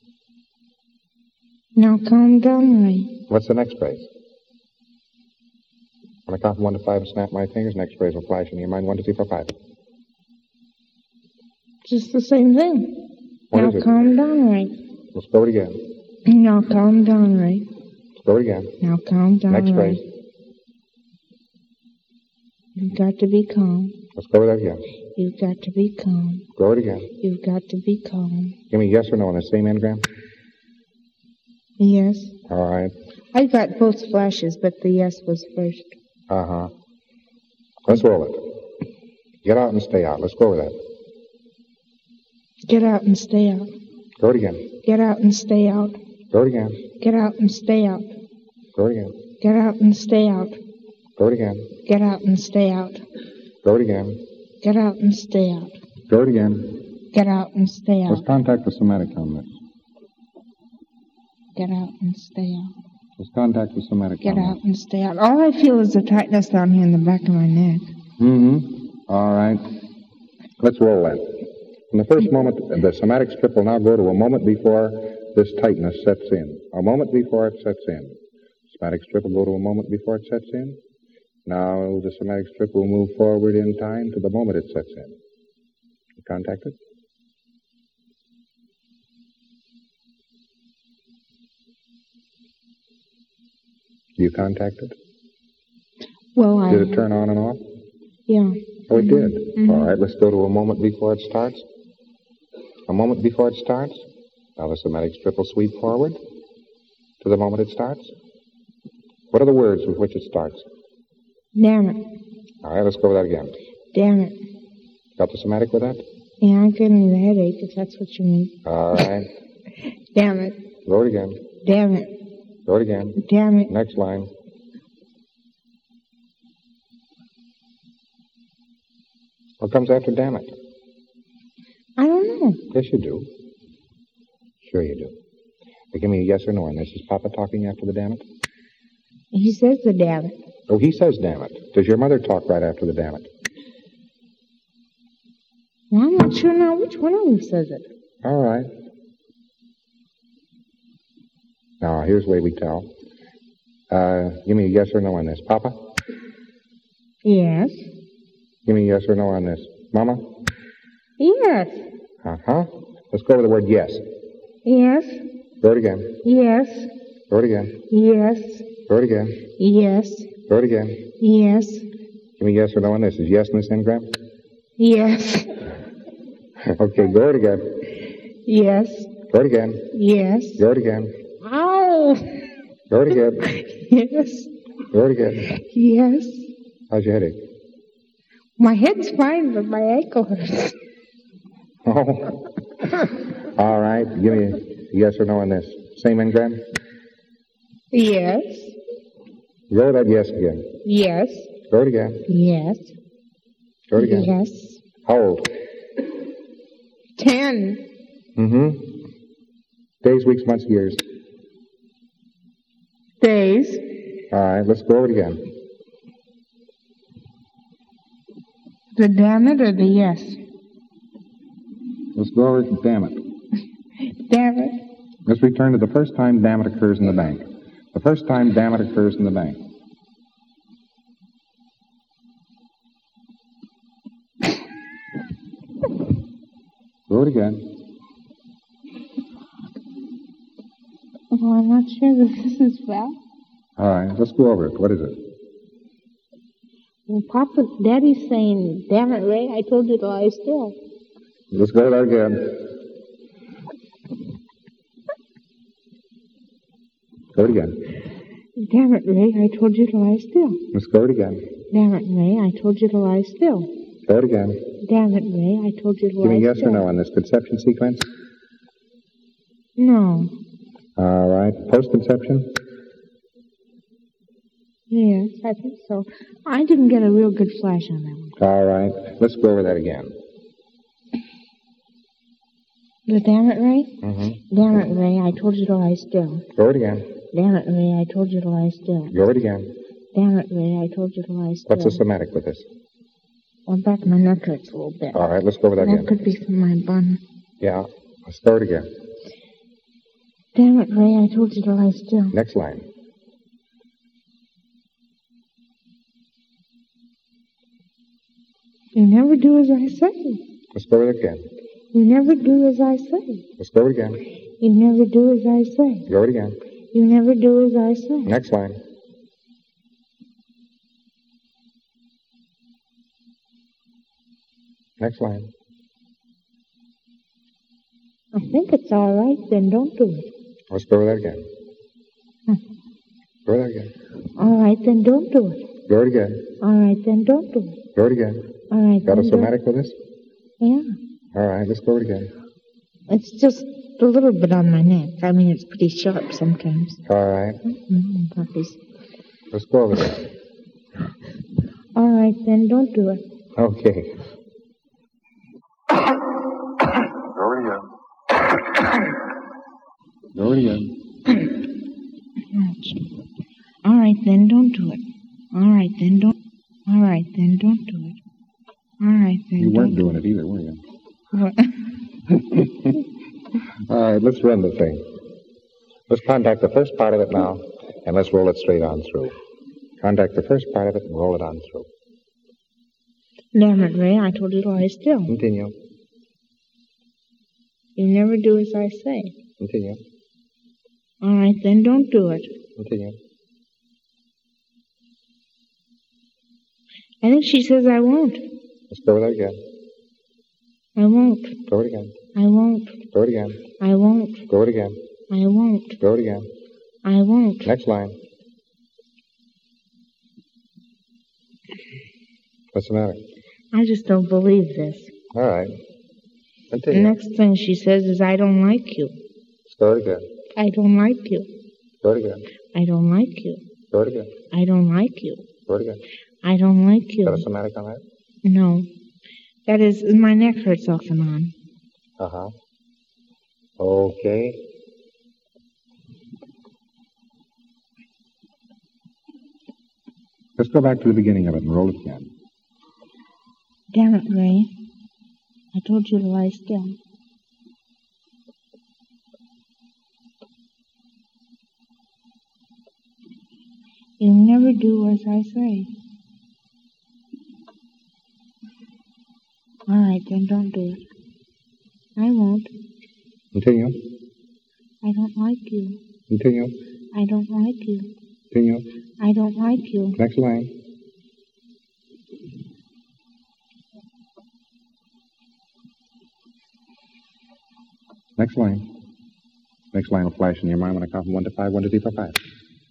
Now calm down, Ray. What's the next phrase? When I count from 1 to 5 and snap my fingers, next phrase will flash in your mind. 1, 2, 3, 4, 5. Just the same thing. What Now is it? calm down, Ray. Let's go it again. Now calm down, Ray. Let's go it again. Now calm down, Next Ray. phrase. You've got to be calm. Let's go with that again. You've got to be calm. Go it again. You've got to be calm. Give me yes or no on the same engram. Yes. All right. I got both flashes, but the yes was first. Uh-huh. Let's roll it. Get out and stay out. Let's go with that. Get out and stay out. Go it again. Get out and stay out. Go it again. Get out and stay out. Go it again. Get out and stay out. Go it again. Get out and stay out. Go it again. Get out and stay out. Go it again. Get out and stay out. Let's contact the somatic on this. Get out and stay out. Let's contact the somatic Get on out this. and stay out. All I feel is a tightness down here in the back of my neck. Mm-hmm. All right. Let's roll that. In the first moment, the somatic strip will now go to a moment before this tightness sets in. A moment before it sets in. Somatic strip will go to a moment before it sets in. Now the somatic strip will move forward in time to the moment it sets in. You contact it? You contact it? Well, I... Did it turn on and off? Yeah. Oh, it did? Mhm. All right, let's go to a moment before it starts. A moment before it starts. Now the somatic strip will sweep forward to the moment it starts. What are the words with which it starts? Damn it. All right, let's go with that again. Damn it. Got the somatic with that? Yeah, I'm getting the headache, if that's what you mean. All right. Damn it. Go it again. Damn it. Go it again. Damn it. Next line. What comes after damn it? I don't know. Yes, you do. Sure you do. Now, give me a yes or no on this. Is Papa talking after the damn it? He says the damn it. Oh, he says damn it. Does your mother talk right after the damn it? Well, I'm not sure now which one of them says it. All right. Now, here's the way we tell. Give me a yes or no on this. Papa? Yes. Give me a yes or no on this. Mama? Yes. Uh-huh. Let's go with the word yes. Yes. Go it again. Yes. Go it again. Yes. Go it again. Yes. Go it again. Yes. Give me a yes or no on this. Is yes in this engram? Yes. Okay, go it again. Yes. Go it again. Yes. Go it again. Ow! Go it again. Yes. Go it again. Yes. How's your headache? My head's fine, but my ankle hurts. Oh. All right. Give me a yes or no on this. Same engram? Yes. Go with that yes again. Yes. Go it again. Yes. Go it again. Yes. How old? 10. Mm-hmm. Days, weeks, months, years. Days. All right. Let's go over it again. The damn it or the yes? Let's go over it. Damn it. Damn it. Let's Let's return to the first time damn it occurs in the bank. The first time damn it occurs in the bank. Do it again. Well, I'm not sure that this is well. All right, let's go over it. What is it? Well, Papa, Daddy's saying, damn it, Ray, I told you to lie still. Let's go over that again. Go it again. Damn it, Ray, I told you to lie still. Let's go it again. Damn it, Ray, I told you to lie still. Go it again. Damn it, Ray, I told you to lie still. Give me yes or no on this conception sequence. No. All right. Post-conception? Yes, I think so. I didn't get a real good flash on that one. All right. Let's go over that again. The damn it, Ray? Mm-hmm. Damn it, Ray, I told you to lie still. Go it again. Damn it, Ray, I told you to lie still. Go it again. Damn it, Ray, I told you to lie still. What's the somatic with this? Well, back my neck hurts a little bit. All right, let's go over that That again. could be from my bun. Yeah. Let's go it again. Damn it, Ray, I told you to lie still. Next line. You never do as I say. Let's go over it again. You never do as I say. Let's go over it again. You never do as I say. Go over it again. You never do as I say. Next line. Next line. I think it's all right, then don't do it. Let's go over that again. Go over that again. All right, then don't do it. Go over it again. All right, then don't do it. Go over it again. All right, Got a then somatic with this? Yeah. All right, let's go over it again. It's just a little bit on my neck. I mean, it's pretty sharp sometimes. All right. Puppies. Let's go over that. All right, then don't do it. Okay. Go over it again. Go over it again. All right, then don't do it. All right, then don't. All right, then don't do it. All right, then You don't weren't doing it either, were you? What? All right, let's run the thing. Let's contact the first part of it now, and let's roll it straight on through. Contact the first part of it and roll it on through. Damn it, Ray, I told you to lie still. Continue. You never do as I say. Continue. All right, then don't do it. Continue. I think she says I won't. Let's go over that again. I won't. Go over it again. I won't. Go over it again. I won't. Go over it again. I won't. Go over it again. I won't. Next line. What's the matter? I just don't believe this. All right. The Continue. next thing she says is, I don't like you. Let's go over it again. I don't like you. Go over it again. I don't like you. Go over it again. I don't like you. Go over it again. I don't like you. Got a somatic on that? No. That is, my neck hurts off and on. Uh-huh. Okay. Let's go back to the beginning of it and roll it again. Damn it, Ray. I told you to lie still. You never do as I say. All right, then don't do it. I won't. Continue. I don't like you. Continue. I don't like you. Continue. I don't like you. Next line. Next line. Next line will flash in your mind when I count from 1 to 5. 1, 2, 3, 4, 5.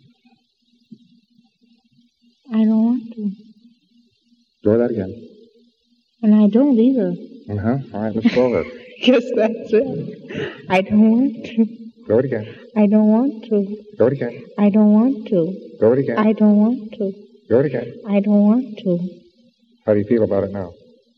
I don't want to. Go over that again. And I don't either. Uh-huh. All right, let's go over it. Guess that's it. I don't want to. Go over it again. I don't want to. Go over it again. I don't want to. Go over it again. I don't want to. Go over it again. I don't want to. How do you feel about it now?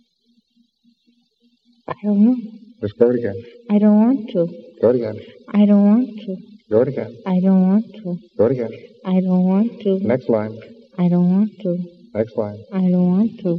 I don't know. Let's go over it again. I don't want to. Go over it again. I don't want to. Go over it again. I don't want to. Go over it again. I don't want to. Next line. I don't want to. Next line. I don't want to.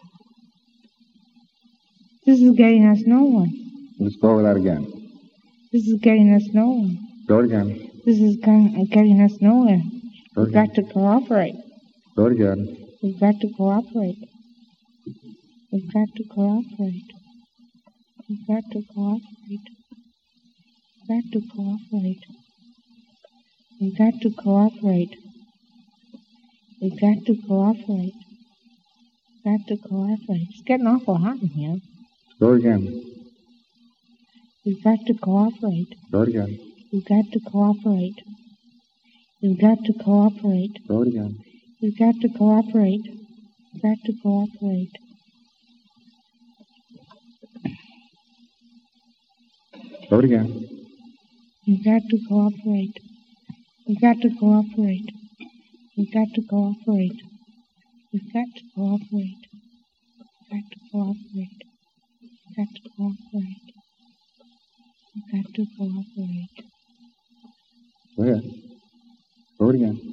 This is getting us nowhere. Let's go over that again. This is getting us nowhere. Do it again. This is getting us nowhere. Do it We've again. got to cooperate. Do it again. We've got to cooperate. We've got to cooperate. We've got to cooperate. We've got to cooperate. We've got to cooperate. We've got to cooperate. We've got to cooperate. It's getting awful hot in here. Do it again. We've got to cooperate. Do it again. We've got to cooperate. We've got to cooperate. Do it again. We've got to cooperate. We've got to cooperate. Do it again. We've got to cooperate. We've got to cooperate. We've got to cooperate. We've got to cooperate. We've got to cooperate. We've got to cooperate. We've got to cooperate. Go ahead. Do it again.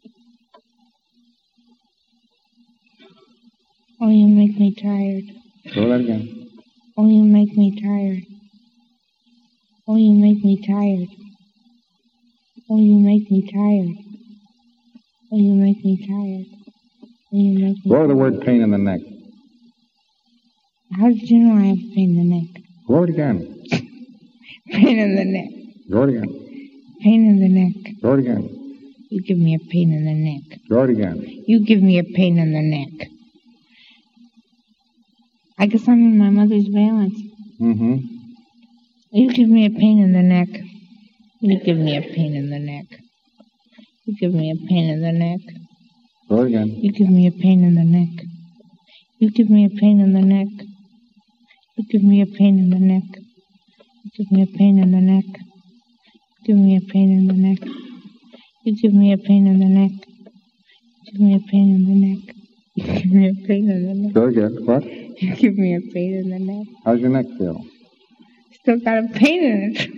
Oh, you make me tired. Do that again. Oh, you make me tired. Oh, you make me tired. Oh, you make me tired. Oh, you make me tired. Oh, you make me Blow the tired. word pain in the neck. How did you know I have pain in the neck? Blow it again. Pain in the neck. Do it again. Pain in the neck. Do it again. You give me a pain in the neck. Do it again. You give me a pain in the neck. I guess I'm in my mother's valence. Mm-hmm. You give me a pain in the neck. You give me a pain in the neck. You give me a pain in the neck. Do it again. You give me a pain in the neck. You give me a pain in the neck. You give me a pain in the neck. You give me a pain in the neck. You give me a pain in the neck. You give me a pain in the neck. You give me a pain in the neck. You give me a pain in the neck. Do it again. What? You give me a pain in the neck. How's your neck feel? Still got a pain in it.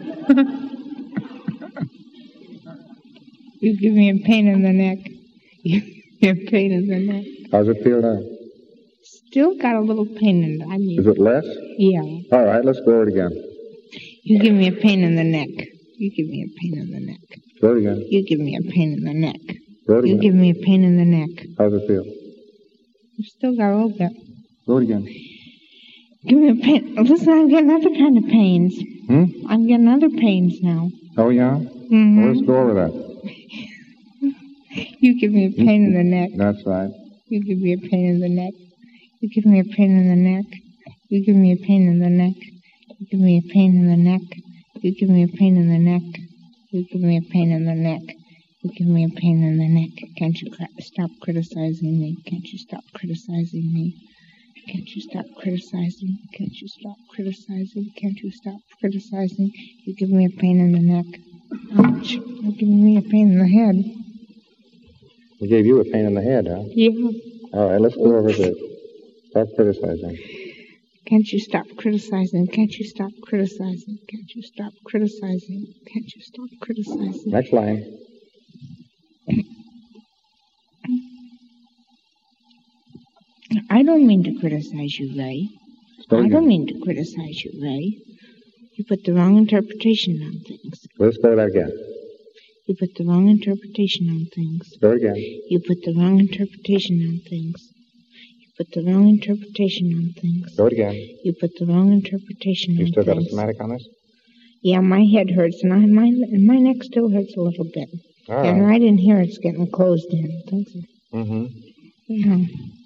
You give me a pain in the neck. You give me a pain in the neck. How's it feel now? Still got a little pain in it. I mean, Is it less? yeah. All right, let's go over it again. You give me a pain in the neck. You give me a pain in the neck. Do it again. You give me a pain in the neck. Do it You again. give me a pain in the neck. How's it feel? You still got a little bit. Do it again. Give me a pain. Listen, I'm getting other kind of pains. I'm getting other pains now. Oh, yeah? Mm-hmm. Well, let's go over that. You give me a pain in the neck. That's right. You give me a pain in the neck. You give me a pain in the neck. You give me a pain in the neck. You give me a pain in the neck. You give me a pain in the neck. You give me a pain in the neck. You give me a pain in the neck. Can't you stop criticizing me? Can't you stop criticizing me? Can't you stop criticizing? Can't you stop criticizing? Can't you stop criticizing? You give me a pain in the neck. Ouch. You're giving me a pain in the head. We gave you a pain in the head, huh? Yeah. All right, let's go over this. Stop criticizing. Can't you stop criticizing? Can't you stop criticizing? Can't you stop criticizing? Can't you stop criticizing? Next line. I don't mean to criticize you, Ray. Do it I don't again. mean to criticize you, Ray. You put the wrong interpretation on things. Let's go that again. You put the wrong interpretation on things. Do it again. You put the wrong interpretation on things. You put the wrong interpretation on things. Do it again. You put the wrong interpretation You on still got a things. somatic on this? Yeah, my head hurts, and my neck still hurts a little bit. All And right. right in here, it's getting closed in. Thanks. Mm-hmm. Yeah.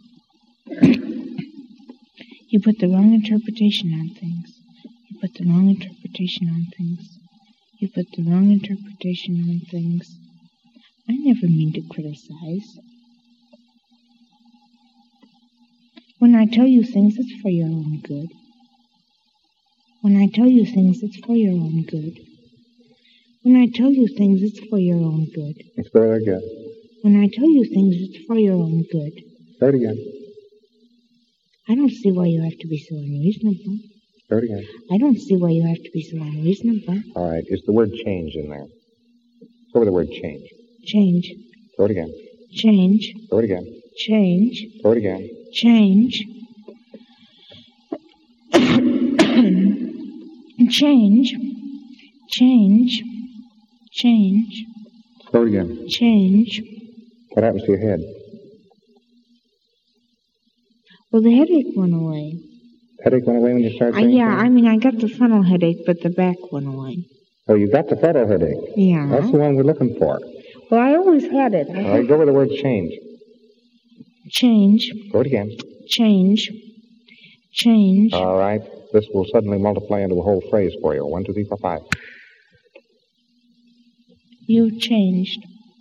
You put the wrong interpretation on things. You put the wrong interpretation on things. You put the wrong interpretation on things. I never mean to criticize. When I tell you things, it's for your own good. When I tell you things, it's for your own good. When I tell you things, it's for your own good. Let's go that again. When I tell you things, it's for your own good. Do it again. I don't see why you have to be so unreasonable. Do it again. I don't see why you have to be so unreasonable. All right. Is the word change in there? Go over the word change. Change, Do it again. change, Do it again. change, Do it again. change. Change, Change. Change. Go again. Change. What happens to your head? Well, the headache went away. Headache went away when you started saying Yeah, change? I mean, I got the frontal headache, but the back went away. Oh, you got the frontal headache. Yeah. That's the one we're looking for. Well, I always had it. All right, go with the word change. Change. Go it again. Change. Change. All right. This will suddenly multiply into a whole phrase for you. 1, 2, 3, 4, 5. You changed.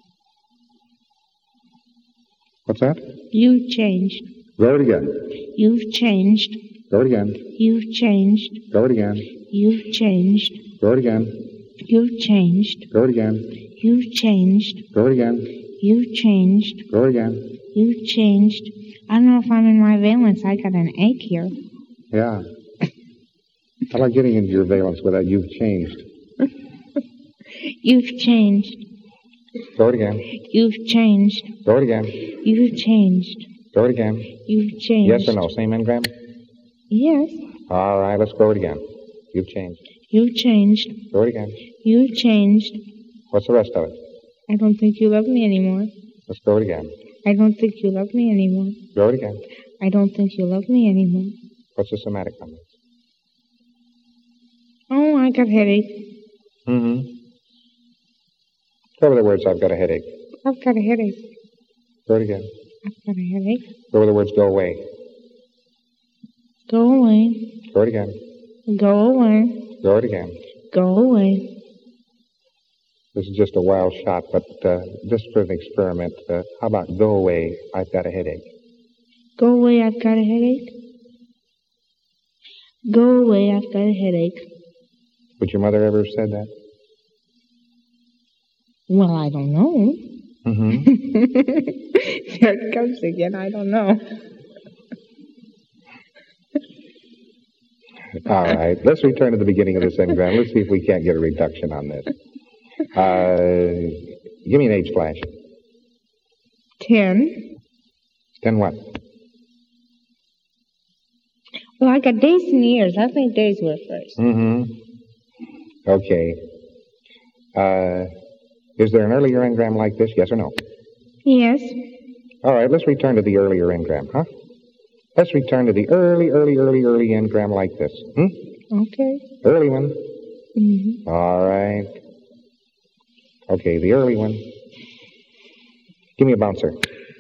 What's that? You changed. Go it again. You've changed. Go it again. You've changed. Go it again. You've changed. Go it again. You've changed. Go it again. You've changed. Go it again. You've changed. Go it again. You've changed. I don't know if I'm in my valence. I got an ache here. Yeah. I like getting into your valence with that you've changed. You've changed. Go it again. You've changed. Go it again. You've changed. Go it again. You've changed. Yes or no? Same engram? Yes. All right, let's go it again. You've changed. You've changed. Go it again. You've changed. What's the rest of it? I don't think you love me anymore. Let's go it again. I don't think you love me anymore. Go it again. I don't think you love me anymore. What's the somatic on this? Oh, I got headache. Mm-hmm. Go with the words, I've got a headache. I've got a headache. Go it again. I've got a headache. Go with the words, go away. Go away. Go it again. Go away. Go it again. Go away. This is just a wild shot, but just for an experiment, how about go away, I've got a headache? Go away, I've got a headache. Go away, I've got a headache. Would your mother ever have said that? Well, I don't know. Mm-hmm. There it comes again, I don't know. All right, let's return to the beginning of this engram. Let's see if we can't get a reduction on this. Give me an age flash. 10. 10 what? Well, I got days and years. I think days were first. Mm-hmm. Okay. Is there an earlier engram like this, yes or no? Yes. All right, let's return to the earlier engram, huh? Let's return to the early engram like this. Okay. Early one. Mm-hmm. All right. Okay, the early one. Give me a bouncer.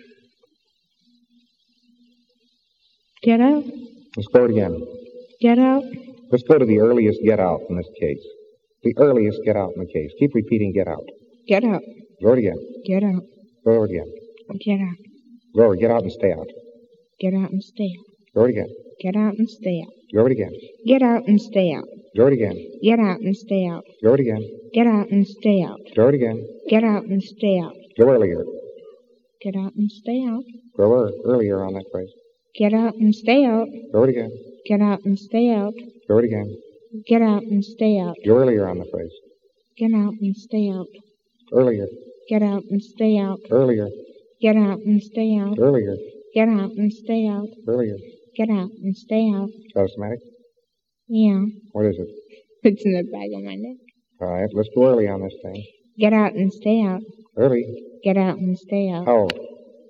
Get out. Let's go it again. Get out. Let's go to the earliest get out in this case. The earliest get out in the case. Keep repeating get out. Get out. Go it again. Get out. Go it again. Get out. Go, get out and stay out. Get out and stay out. Go it again. Get out and stay out. Go it again. Get out and stay out. Go it again. Get out and stay out. Go it again. Get out and stay out. Go it again. Get out and stay out. Go earlier. Get out and stay out. Go earlier on that phrase. Get out and stay out. Go it again. Get out and stay out. Go it again. Get out and stay out. Go earlier on the phrase. Get out and stay out. Earlier. Get out and stay out. Earlier. Get out and stay out. Earlier. Get out and stay out. Earlier. Get out and stay out. Got a somatic? Yeah. What is it? It's in the back of my neck. All right, let's go early on this thing. Get out and stay out. Early. Get out and stay out. How old?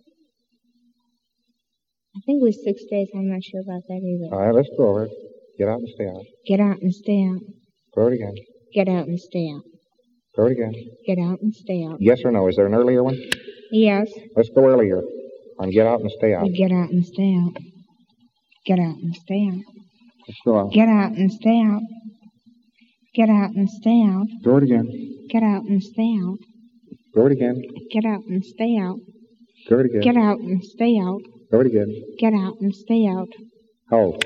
I think it was 6 days. I'm not sure about that either. All right, let's go over it. Get out and stay out. Get out and stay out. Go it again. Get out and stay out. Go it again. Get out and stay out. Yes or no? Is there an earlier one? Yes. Let's go earlier on get out and stay out. Get out and stay out. Get out and stay out. Let's go on. Get out and stay out. Get out and stay out. Go it again. Get out and stay out. Go it again. Get out and stay out. Go it again. Get out and stay out. Go it again. Get out and stay out. How old?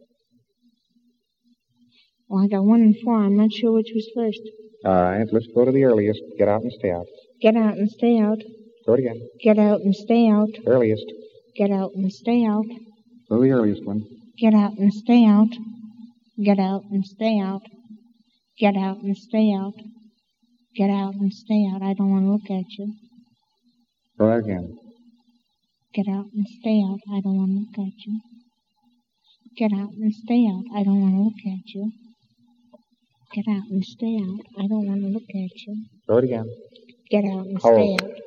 Well, I got 1 and 4. I'm not sure which was first. All right, let's go to the earliest. Get out and stay out. Get out and stay out. Go it again. Get out and stay out. Earliest. Get out and stay out. Go to the earliest one. Get out and stay out. Get out and stay out. Get out and stay out. Get out and stay out. I don't want to look at you. Go that again. Get out and stay out. I don't want to look at you. Get out and stay out. I don't want to look at you. Get out and stay out. I don't want to look at you. Go it again. Get out and How stay old? out.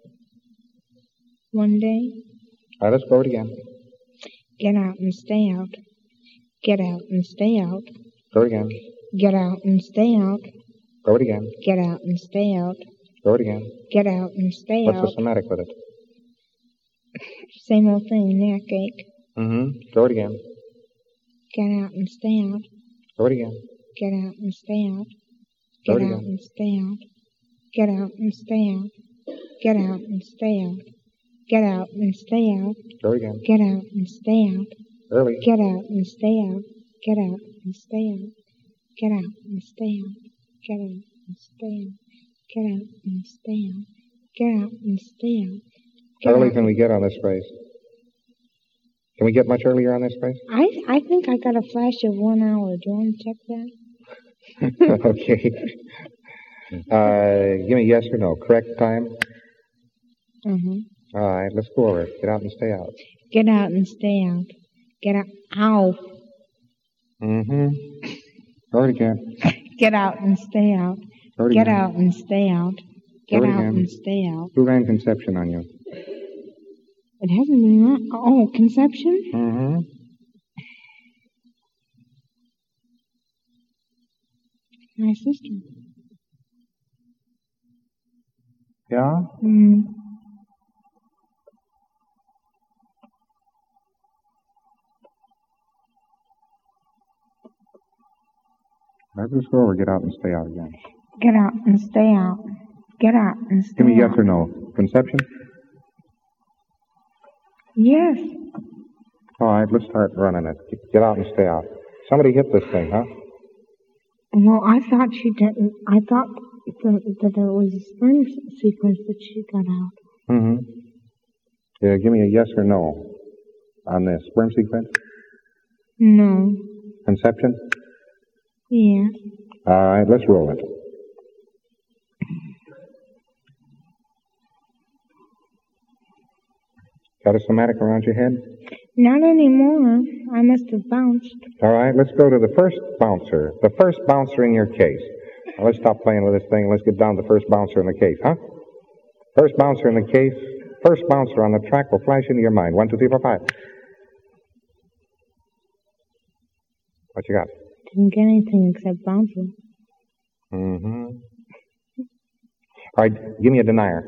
One day, All right, let's go it again. get out and stay out. Get out and stay out. Go it again. Get out and stay out. Go it again. Get out and stay out. Go it again. Get out and stay What's out. the somatic with it? Same old thing, neck ache. Go it again. Get out and stay out. Go it again. Get out and stay out. Go Get it out again. and stay out. Get out and stay out. Get out and stay out. Get out and stay out. Go it again. Get out and stay out. Early. Get out and stay out. Get out and stay out. Get out and stay out. Get out and stay out. Get out and stay out. Get out and stay out. How early can we get on this phrase? Can we get much earlier on this phrase? I think I got a flash of 1 hour. Do you want to check that? Okay. Give me yes or no. Correct time? Mm-hmm. All right, let's go over it. Get out and stay out. Get out and stay out. Get out. Ow. Go it again. Get out and stay out. Go it Get again. out and stay out. Get Go it out again. and stay out. Who ran conception on you? It hasn't been run. Oh, conception? My sister. Yeah? Let's just go over get out and stay out again. Get out and stay out. Get out and stay Give me yes out. or no. Conception? Yes. All right, let's start running it. Get out and stay out. Somebody hit this thing, huh? Well, I thought she didn't. I thought that there was a sperm sequence that she got out. Yeah, give me a yes or no on this. Sperm sequence? No. Conception? Yeah. All right, let's roll it. Got a somatic around your head? Not anymore. I must have bounced. All right, let's go to the first bouncer. The first bouncer in your case. Now, let's stop playing with this thing. Let's get down to the first bouncer in the case, huh? First bouncer in the case. First bouncer on the track will flash into your mind. 1, 2, 3, 4, 5. What you got? Didn't get anything except bouncing. All right, give me a denier.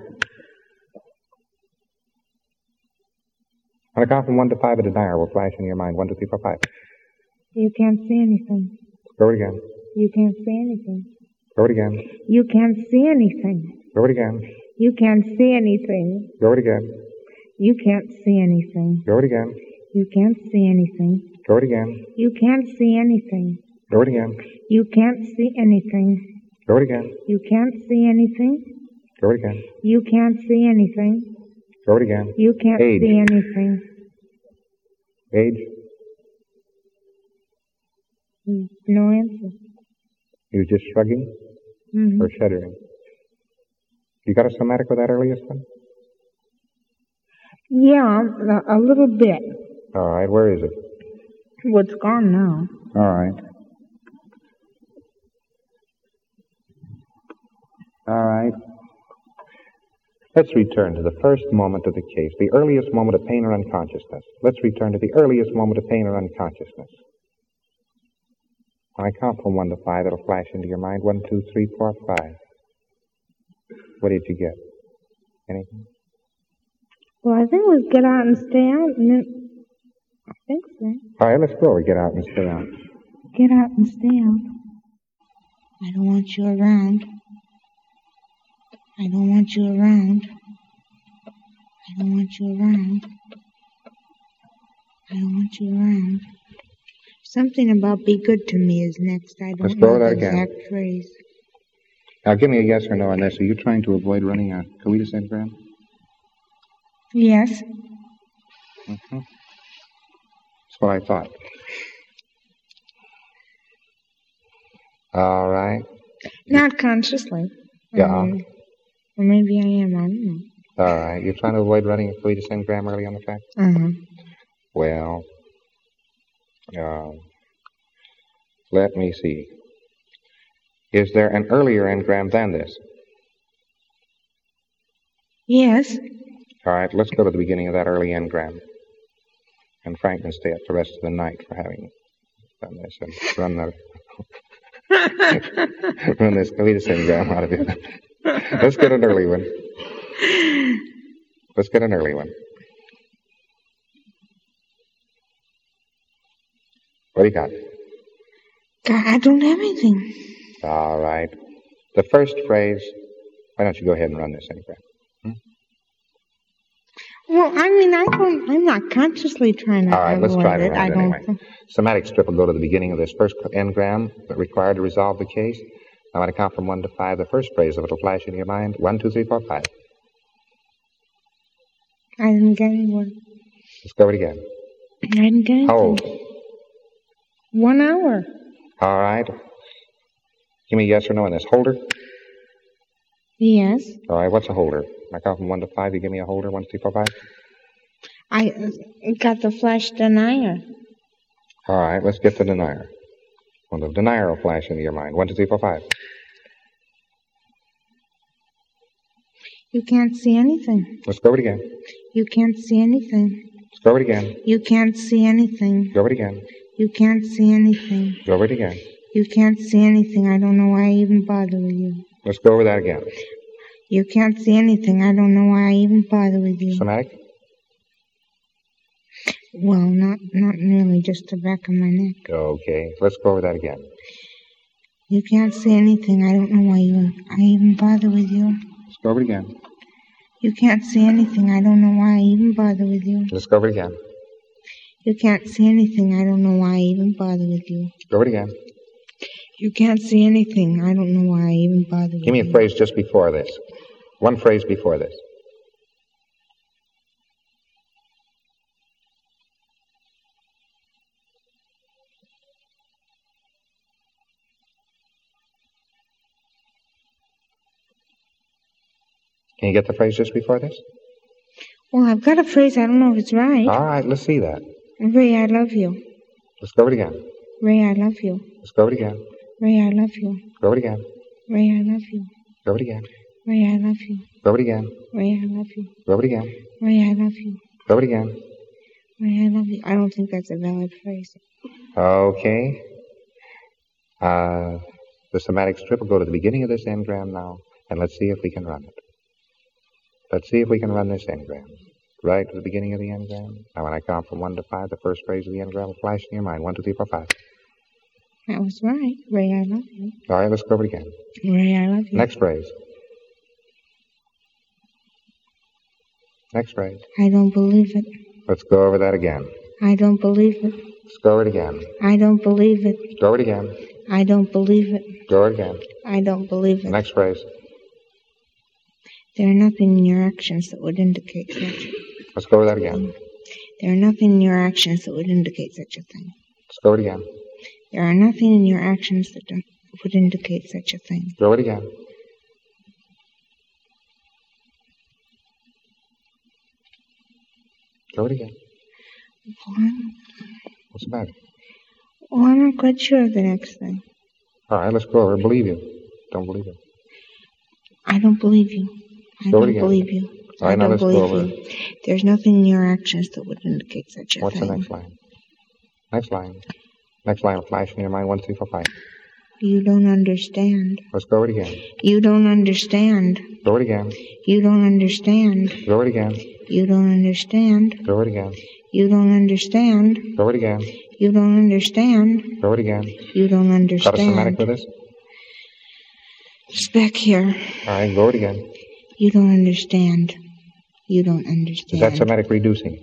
On a count from 1 to 5, a denier will flash in your mind. 1, 2, 3, 4, 5. You can't see anything. Go it again. You can't see anything. Go it again. You can't see anything. Go it again. You can't see anything. Go it again. You can't see anything. Go it again. You can't see anything. Go it again. You can't see anything. Go it again. You can't see anything. Go it again. You can't see anything. Go it again. You can't see anything. Go it again. You can't Age. see anything. Age? No answer. You just shrugging or shuddering? You got a somatic with that earliest one? Yeah, a little bit. All right, where is it? Well, it's gone now. All right. All right. Let's return to the first moment of the case, the earliest moment of pain or unconsciousness. Let's return to the earliest moment of pain or unconsciousness. When I count from 1 to 5, it'll flash into your mind. 1, 2, 3, 4, 5. What did you get? Anything? Well, I think it was get out and stay out, and then I think so. All right, let's go over. Get out and stay out. Get out and stay out. I don't want you around. I don't want you around. I don't want you around. I don't want you around. Something about be good to me is next. I Let's don't go know with the that again. exact phrase. Now, give me a yes or no on this. Are you trying to avoid running a coitus engram? Yes. That's what I thought. All right. Not consciously. Yeah. Or maybe I am. I don't know. All right. You're trying to avoid running a coitus engram early on the track? Well, let me see. Is there an earlier engram than this? Yes. All right, let's go to the beginning of that early engram. And Frank can stay up the rest of the night for having done this and run this Cletus engram out of it. Let's get an early one. Let's get an early one. What do you got? God, I don't have anything. All right. The first phrase, why don't you go ahead and run this engram? Well, I mean, I'm not consciously trying to. All right, let's try to it. run it anyway. Somatic strip will go to the beginning of this first engram required to resolve the case. Now, when I count from 1 to 5, the first phrase of it will flash into your mind. 1, 2, 3, 4, 5. I didn't get anyone. Let's go over it again. I didn't get anything. How old? 1 hour. All right. Give me a yes or no on this. Holder? Yes. All right, what's a holder? When I count from 1 to 5, you give me a holder. 1, 2, 3, 4, 5. I got the flash denier. All right, let's get the denier. Well, the denier will flash into your mind. 1, 2, 3, 4, 5. You can't see anything. Let's go over it again. You can't see anything. Let's go over it again. You can't see anything. Go over it again. You can't see anything. Go over it again. You can't see anything. I don't know why I even bother with you. Let's go over that again. You can't see anything. I don't know why I even bother with you. Somatic? Well, not nearly, just the back of my neck. Okay, let's go over that again. You can't see anything. I don't know why I even bother with you. Let's go over it again. You can't see anything. I don't know why I even bother with you. Let's go over it again. You can't see anything. I don't know why I even bother with you. Go over it again. You can't see anything. I don't know why I even bother with you. Give me a phrase just before this. One phrase before this. Can you get the phrase just before this? Well, I've got a phrase. I don't know if it's right. All right, let's see that. Ray, I love you. Let's go over it again. Ray, I love you. Let's go over it again. Ray, I love you. Go over it again. Ray, I love you. Go over it again. Ray, I love you. Go over it again. Ray, I love you. Go over it again. Ray, I love you. Go over it again. Ray, I love you. I don't think that's a valid phrase. Okay. The somatic strip will go to the beginning of this engram now, and let's see if we can run it. Let's see if we can run this engram. Right to the beginning of the engram. Now, when I count from 1 to 5, the first phrase of the engram will flash in your mind. 1, 2, 3, 4, 5. That was right. Ray, I love you. All right, let's go over it again. Ray, I love you. Next phrase. Next phrase. I don't believe it. Let's go over that again. I don't believe it. Let's go over it again. I don't believe it. Go over it again. I don't believe it. Go over it again. I don't believe it. Next phrase. There are nothing in your actions that would indicate such. Let's go over that again. There are nothing in your actions that would indicate such a thing. Let's go over it again. There are nothing in your actions that would indicate such a thing. Go over it again. Go over it again. What's the matter? Well, I'm not quite sure of the next thing. All right, let's go over it. Believe you. Don't believe it. I don't believe you. I Go over it don't again. believe you. All right, I now don't let's go believe over you. There's nothing in your actions that would indicate such a What's thing. the next line? Next line. Next line will flash in your mind. 1, 2, 3, 4, 5. You don't understand. Let's go over it again. You don't understand. Go over it again. You don't understand. Go over it again. You don't understand. Go over it again. You don't understand. Go over it again. You don't understand. Go over it again. You don't Got a somatic understand. with us? It's back here. All right, go over it again. You don't understand. You don't understand. Is that somatic reducing?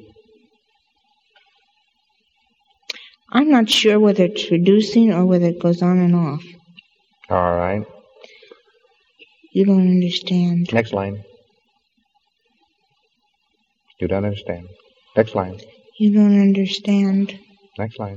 I'm not sure whether it's reducing or whether it goes on and off. All right. You don't understand. Next line. You don't understand. Next line. You don't understand. Next line.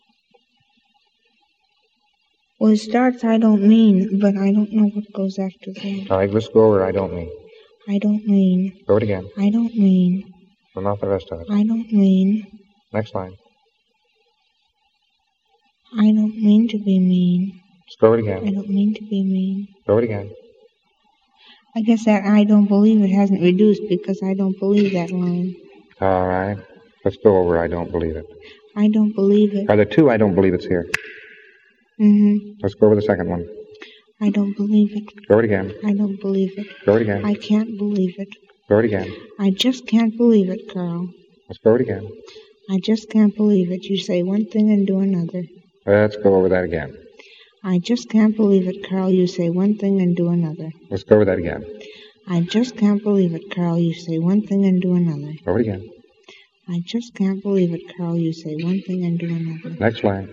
Well, it starts, I don't mean, but I don't know what goes after that. All right, let's go over I don't mean. I don't mean. Go over it again. I don't mean. Well, not the rest of it. I don't mean. Next line. I don't mean to be mean. Let's go over it I again. don't mean to be mean. Go over it again. I guess that I don't believe it hasn't reduced because I don't believe that line. All right. Let's go over I don't believe it. I don't believe it. Are there two I don't believe it's here? Mm-hmm. Let's go over the second one. I don't believe it. Go over it again. I don't believe it. Go over it again. I can't believe it. Go over it again. I just can't believe it, Carl. Let's go over it again. I just can't believe it. You say one thing and do another. Let's go over that again. I just can't believe it, Carl. You say one thing and do another. Let's go over that again. I just can't believe it, Carl. You say one thing and do another. Go over it again. I just can't believe it, Carl. You say one thing and do another. Next line.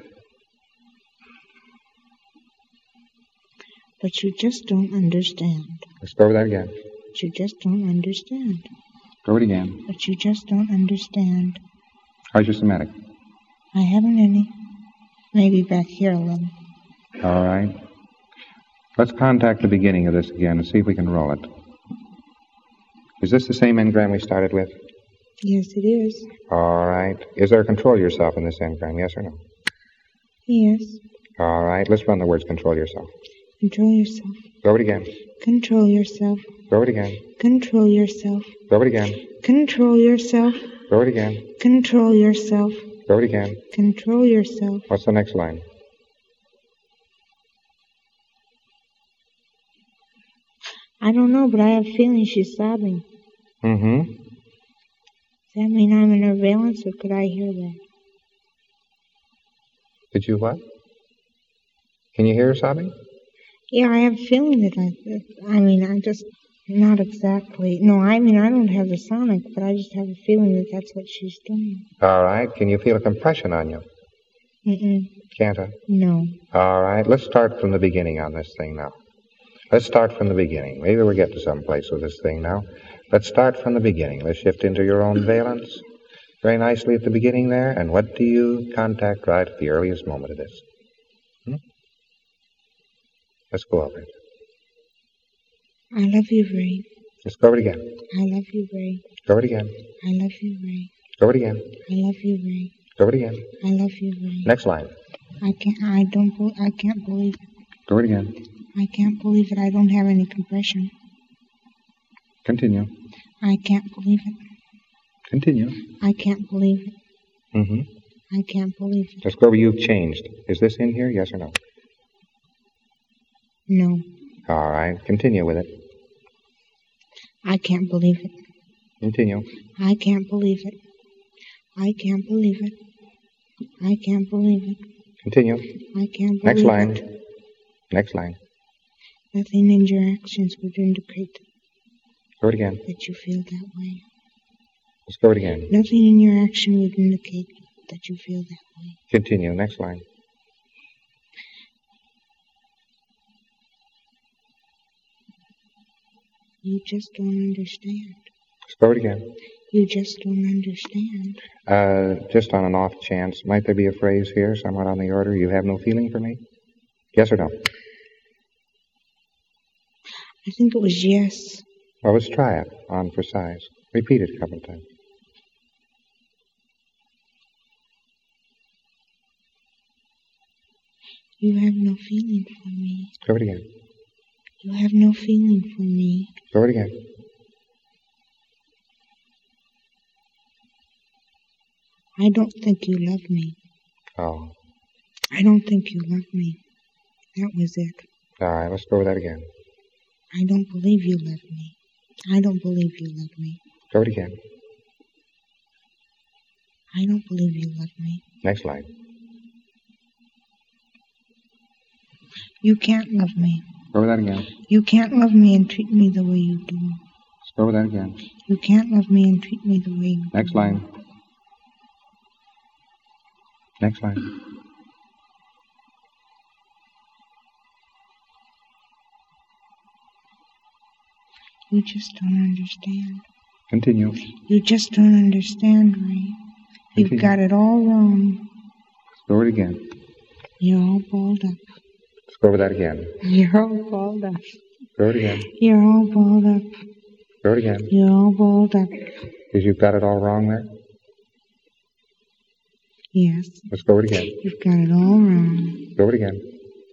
But you just don't understand. Let's go over that again. But you just don't understand. Go over it again. But you just don't understand. How's your somatic? I haven't any. Maybe back here a little. All right. Let's contact the beginning of this again and see if we can roll it. Is this the same engram we started with? Yes, it is. All right. Is there a control yourself in this engram, yes or no? Yes. All right. Let's run the words control yourself. Control yourself. Go over it again. Control yourself. Go over it again. Control yourself. Go over it again. Control yourself. Go over it again. Control yourself. Go over it again. Control yourself. What's the next line? I don't know, but I have a feeling she's sobbing. Mm-hmm. Does that mean I'm in her valence, or could I hear that? Did you what? Can you hear her sobbing? Yeah, I have a feeling that I just, not exactly. No, I don't have the sonic, but I just have a feeling that that's what she's doing. All right. Can you feel a compression on you? Mm-mm. Can't I? No. All right. Let's start from the beginning on this thing now. Let's start from the beginning. Maybe we'll get to some place with this thing now. Let's start from the beginning. Let's shift into your own valence. Very nicely at the beginning there. And what do you contact right at the earliest moment of this? Let's go over it. I love you, Ray. Let's go over it again. I love you, Ray. Go over it again. I love you, Ray. Go over it again. I love you, Ray. Go over it again. I love you, Ray. Next line. I can't believe it. Go over it again. I can't believe it. I don't have any compression. Continue. I can't believe it. Continue. I can't believe it. Mm-hmm. I can't believe it. Let's go over you've changed. Is this in here, yes or no? No. All right. Continue with it. I can't believe it. Continue. I can't believe it. I can't believe it. I can't believe it. Continue. I can't believe Next it. line. Next line. Nothing in your actions would indicate Go it again. that you feel that way. Let's go it again. Nothing in your action would indicate that you feel that way. Continue. Next line. You just don't understand. Let's go it again. You just don't understand. Just on an off chance, might there be a phrase here, somewhat on the order, you have no feeling for me? Yes or no? I think it was yes. Well, let's try it on for size. Repeat it a couple of times. You have no feeling for me. Go it again. You have no feeling for me. Go it again. I don't think you love me. Oh. I don't think you love me. That was it. All right, let's go with that again. I don't believe you love me. I don't believe you love me. Go it again. I don't believe you love me. Next line. You can't love me. Go with that again. You can't love me and treat me the way you do. Let's go with that again. You can't love me and treat me the way you do. Next line. Next line. You just don't understand. Continue. You just don't understand, Ray. You've Continue. got it all wrong. Let's go with it again. You're all balled up. Let's go with that again. You're all balled up. Go with it again. You're all balled up. Go with it again. You're all balled up. Because you've got it all wrong there. Yes. Let's go with it again. You've got it all wrong. Go with it again.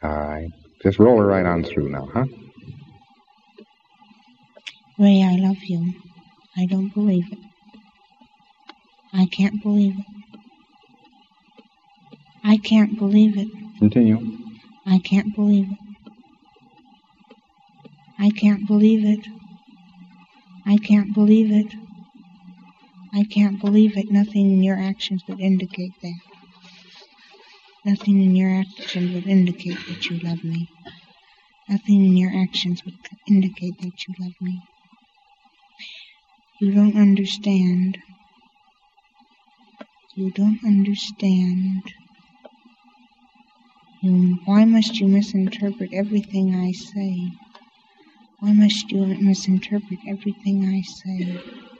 All right. Just roll her right on through now, huh? Ray, I love you. I don't believe it. I can't believe it. I can't believe it. Continue. I can't believe it. I can't believe it. I can't believe it. I can't believe it. Nothing in your actions would indicate that. Nothing in your actions would indicate that you love me. Nothing in your actions would indicate that you love me. You don't understand. You don't understand. Why must you misinterpret everything I say? Why must you misinterpret everything I say?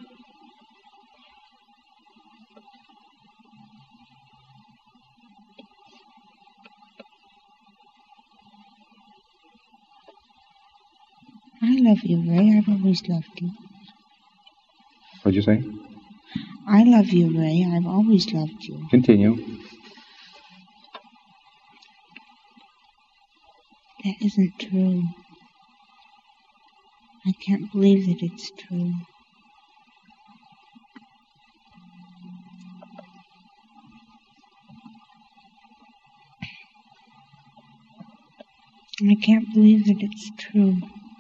I love you, Ray. I've always loved you. What'd you say? I love you, Ray. I've always loved you. Continue. That isn't true. I can't believe that it's true. I can't believe that it's true.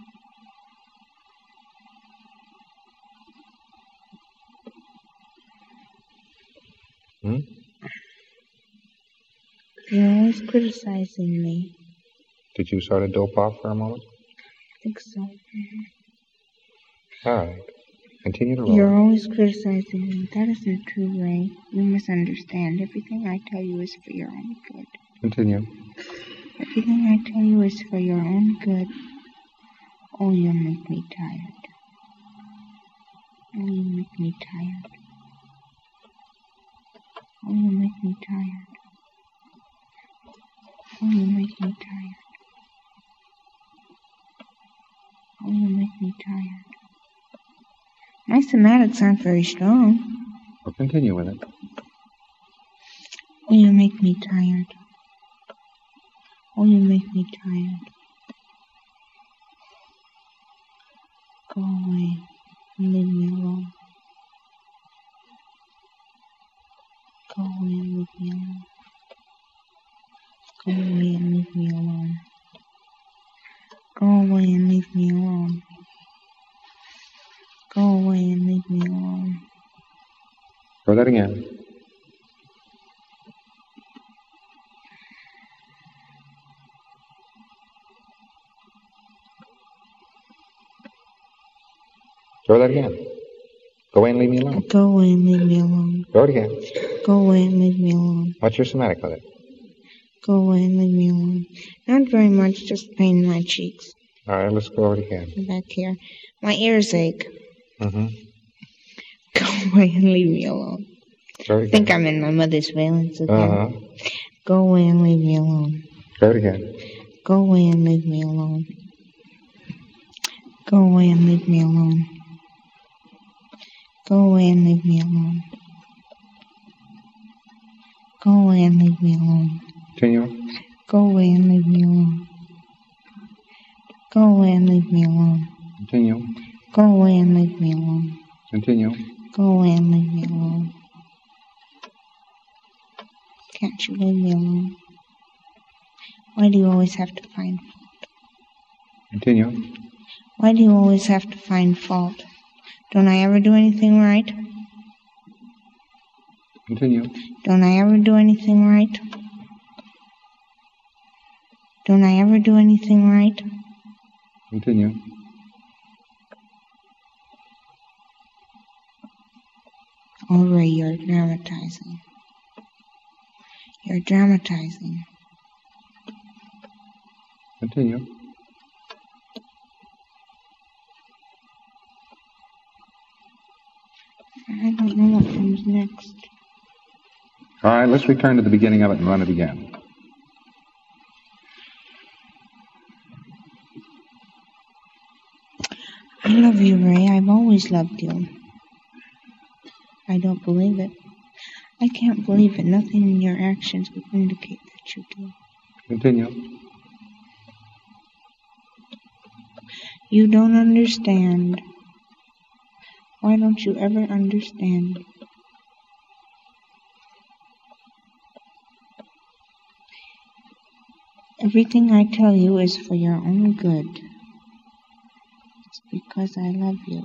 You're always criticizing me. Did you sort of dope off for a moment? I think so. All right. Continue to roll. You're always criticizing me. That isn't true, Ray. You misunderstand. Everything I tell you is for your own good. Continue. Everything I tell you is for your own good. Oh, you make me tired. Oh, you make me tired. Oh, you make me tired. Oh, you make me tired. Oh, you make me tired. My somatics aren't very strong. Well, continue with it. Oh, you make me tired. Oh, you make me tired. Go away and leave me alone. Go away and leave me alone. Go away and leave me alone. Go away and leave me alone. Go away and leave me alone. Go that again. Go that again. Go away and leave me alone. Go away and leave me alone. Go it again. Go away and leave me alone. What's your somatic with it? Go away and leave me alone. Not very much, just pain in my cheeks. All right, let's go over it again. Back here. My ears ache. Mm-hmm. Go away and leave me alone. Go it I again. think I'm in my mother's valence again. Uh-huh. Go away and leave me alone. Go it again. Go away and leave me alone. Go away and leave me alone. Go away and leave me alone. Go away and leave me alone. Continue. Go away and leave me alone. Go away and leave me alone. Continue. Go away and leave me alone. Continue. Go away and leave me alone. Can't you leave me alone? Why do you always have to find fault? Continue. Why do you always have to find fault? Don't I ever do anything right? Continue. Don't I ever do anything right? Don't I ever do anything right? Continue. Oh, Ray, you're dramatizing. You're dramatizing. Continue. I don't know what comes next. All right, let's return to the beginning of it and run it again. I love you, Ray. I've always loved you. I don't believe it. I can't believe it. Nothing in your actions would indicate that you do. Continue. You don't understand. Why don't you ever understand? Everything I tell you is for your own good. It's because I love you.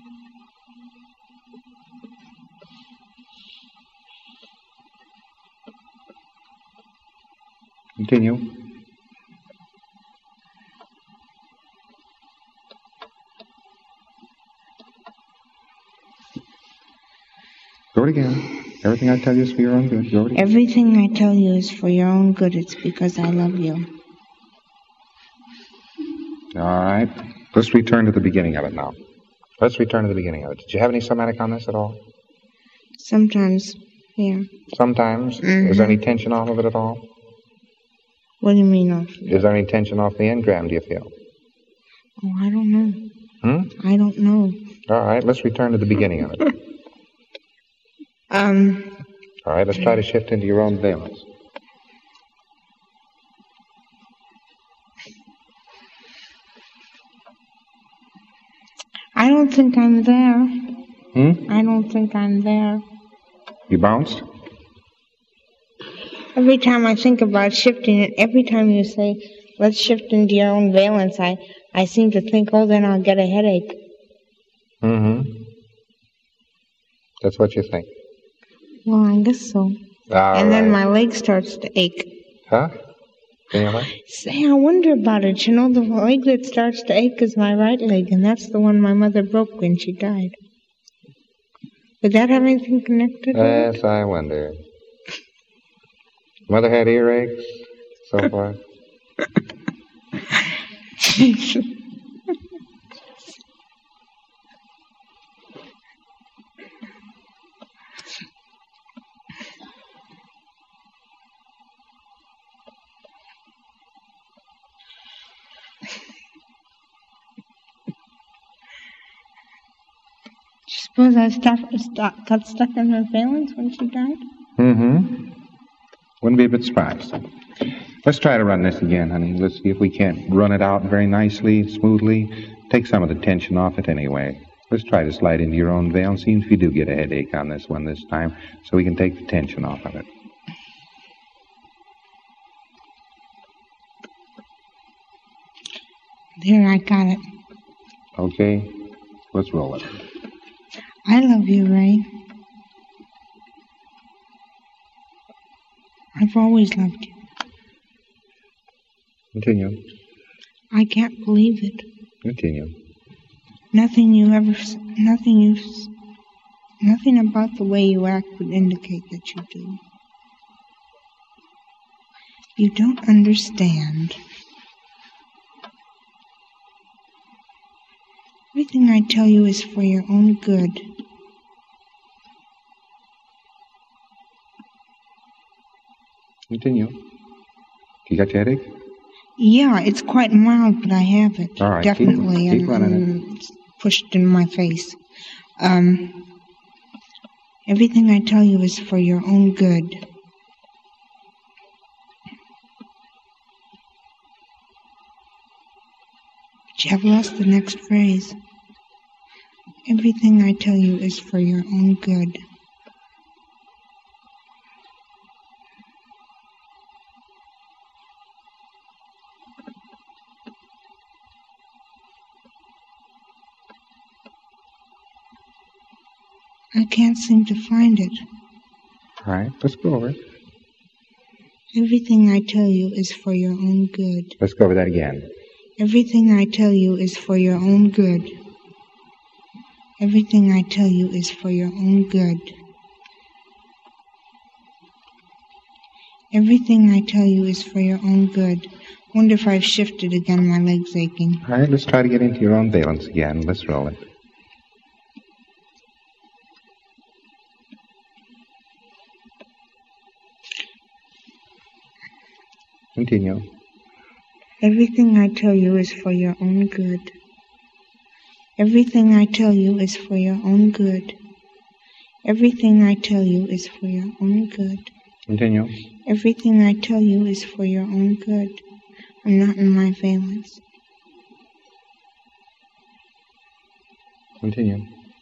Continue. Go it again. Everything I tell you is for your own good. Go it again. Everything I tell you is for your own good. It's because I love you. All right. Let's return to the beginning of it now. Let's return to the beginning of it. Did you have any somatic on this at all? Sometimes, yeah. Sometimes. Mm-hmm. Is there any tension off of it at all? What do you mean off? Is there any tension off the engram, do you feel? Oh, I don't know. I don't know. All right, let's return to the beginning of it. All right, let's try to shift into your own valence. I don't think I'm there. I don't think I'm there. You bounced? Every time I think about shifting it, every time you say, let's shift into your own valence, I seem to think, oh, then I'll get a headache. That's what you think. Well, I guess so. And then my leg starts to ache. Huh? In your leg? Say, I wonder about it. You know, the leg that starts to ache is my right leg, and that's the one my mother broke when she died. Would that have anything connected with it? Yes, I wonder. Mother had earaches, so forth. Suppose I got stuck in her valence when she died? Wouldn't be a bit surprised. Let's try to run this again, honey. Let's see if we can't run it out very nicely, smoothly. Take some of the tension off it anyway. Let's try to slide into your own veil and see if you do get a headache on this one this time, so we can take the tension off of it. There, I got it. Okay, let's roll it. I love you, Ray. I've always loved you. Continue. I can't believe it. Continue. Nothing about the way you act would indicate that you do. You don't understand. Everything I tell you is for your own good. Continue. You got your headache? Yeah, it's quite mild, but I have it. All right, definitely. keep running and it's pushed in my face. Everything I tell you is for your own good. But you have lost the next phrase. Everything I tell you is for your own good. I can't seem to find it. All right, let's go over it. Everything I tell you is for your own good. Let's go over that again. Everything I tell you is for your own good. Everything I tell you is for your own good. Everything I tell you is for your own good. Wonder if I've shifted again, my leg's aching. All right, let's try to get into your own valence again. Let's roll it. Continue. Everything I tell you is for your own good. Everything I tell you is for your own good. Everything I tell you is for your own good. Continue. Everything I tell you is for your own good. I'm not in my valence. Continue.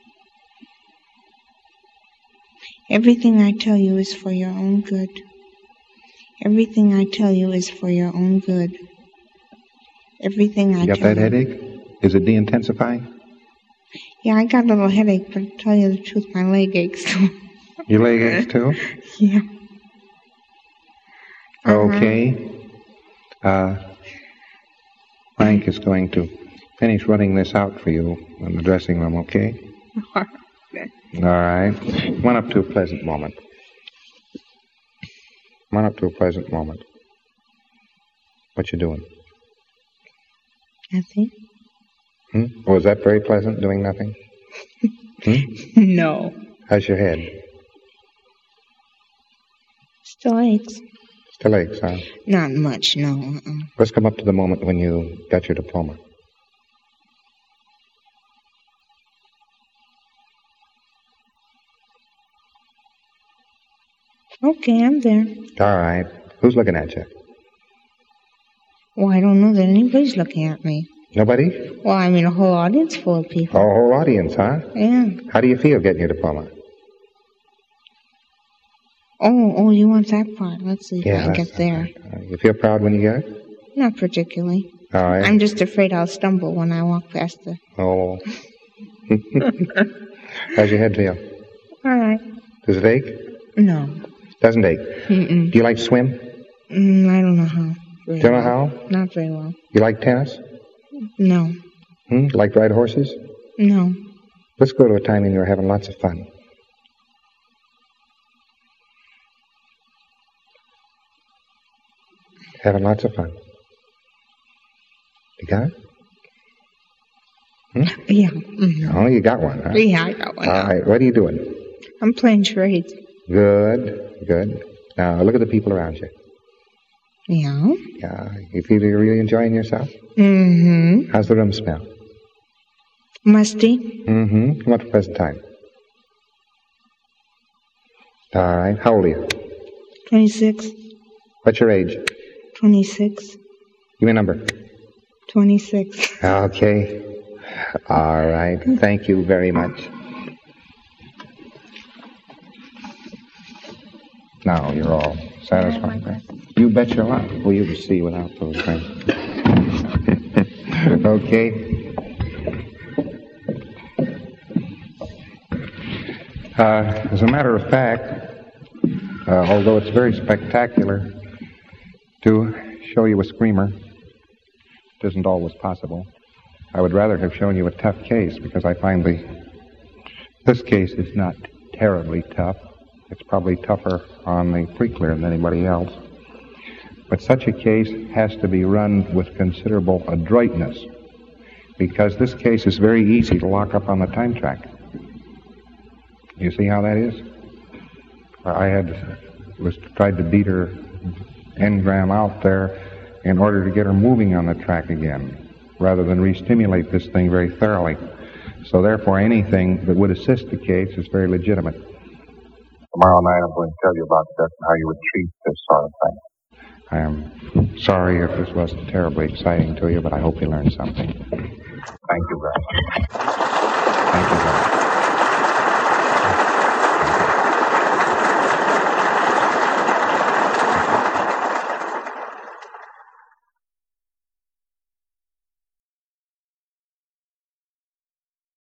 Everything I tell you is for your own good. Everything I tell you is for your own good. Everything I You got tell that headache? Is it de-intensifying? Yeah, I got a little headache, but to tell you the truth, my leg aches too. Your leg aches too? Yeah. Okay. Frank is going to finish running this out for you in the dressing room, okay? All right. Come on up to a pleasant moment. Come on up to a pleasant moment. What you doing? Nothing. Oh, is that very pleasant, doing nothing? No. How's your head? Still aches. Still aches, huh? Not much, no. Let's come up to the moment when you got your diploma. Okay, I'm there. All right. Who's looking at you? Well, I don't know that anybody's looking at me. Nobody? Well, I mean, a whole audience full of people. Oh, whole audience, huh? Yeah. How do you feel getting your diploma? Oh, you want that part? Let's see if I can that's get there. right. You feel proud when you get it? Not particularly. All right. I'm just afraid I'll stumble when I walk past the... Oh. How's your head feel? All right. Does it ache? No. Doesn't ache. Mm-mm. Do you like swim? I don't know how. Do you know how? Not very well. You like tennis? No. Like to ride horses? No. Let's go to a time when you're having lots of fun. Having lots of fun. You got it? Yeah. Mm-hmm. Oh, you got one, huh? Yeah, I got one. All right. What are you doing? I'm playing charades. Good. Now, look at the people around you. Yeah? Yeah. You feel you're really enjoying yourself? Mm-hmm. How's the room smell? Musty? Mm-hmm. Come up to the present time. All right. How old are you? 26. What's your age? 26. Give me a number. 26. Okay. All right. Thank you very much. Now you're all satisfied, right? You bet your life. Well, you can see without those things. Okay. As a matter of fact, although it's very spectacular to show you a screamer, it isn't always possible. I would rather have shown you a tough case because I find this case is not terribly tough. It's probably tougher on the pre-clear than anybody else. But such a case has to be run with considerable adroitness because this case is very easy to lock up on the time track. You see how that is? I tried to beat her engram out there in order to get her moving on the track again, rather than re-stimulate this thing very thoroughly. So therefore, anything that would assist the case is very legitimate. Tomorrow night I'm going to tell you about this and how you would treat this sort of thing. I am sorry if this wasn't terribly exciting to you, but I hope you learned something. Thank you very much. Thank you very much.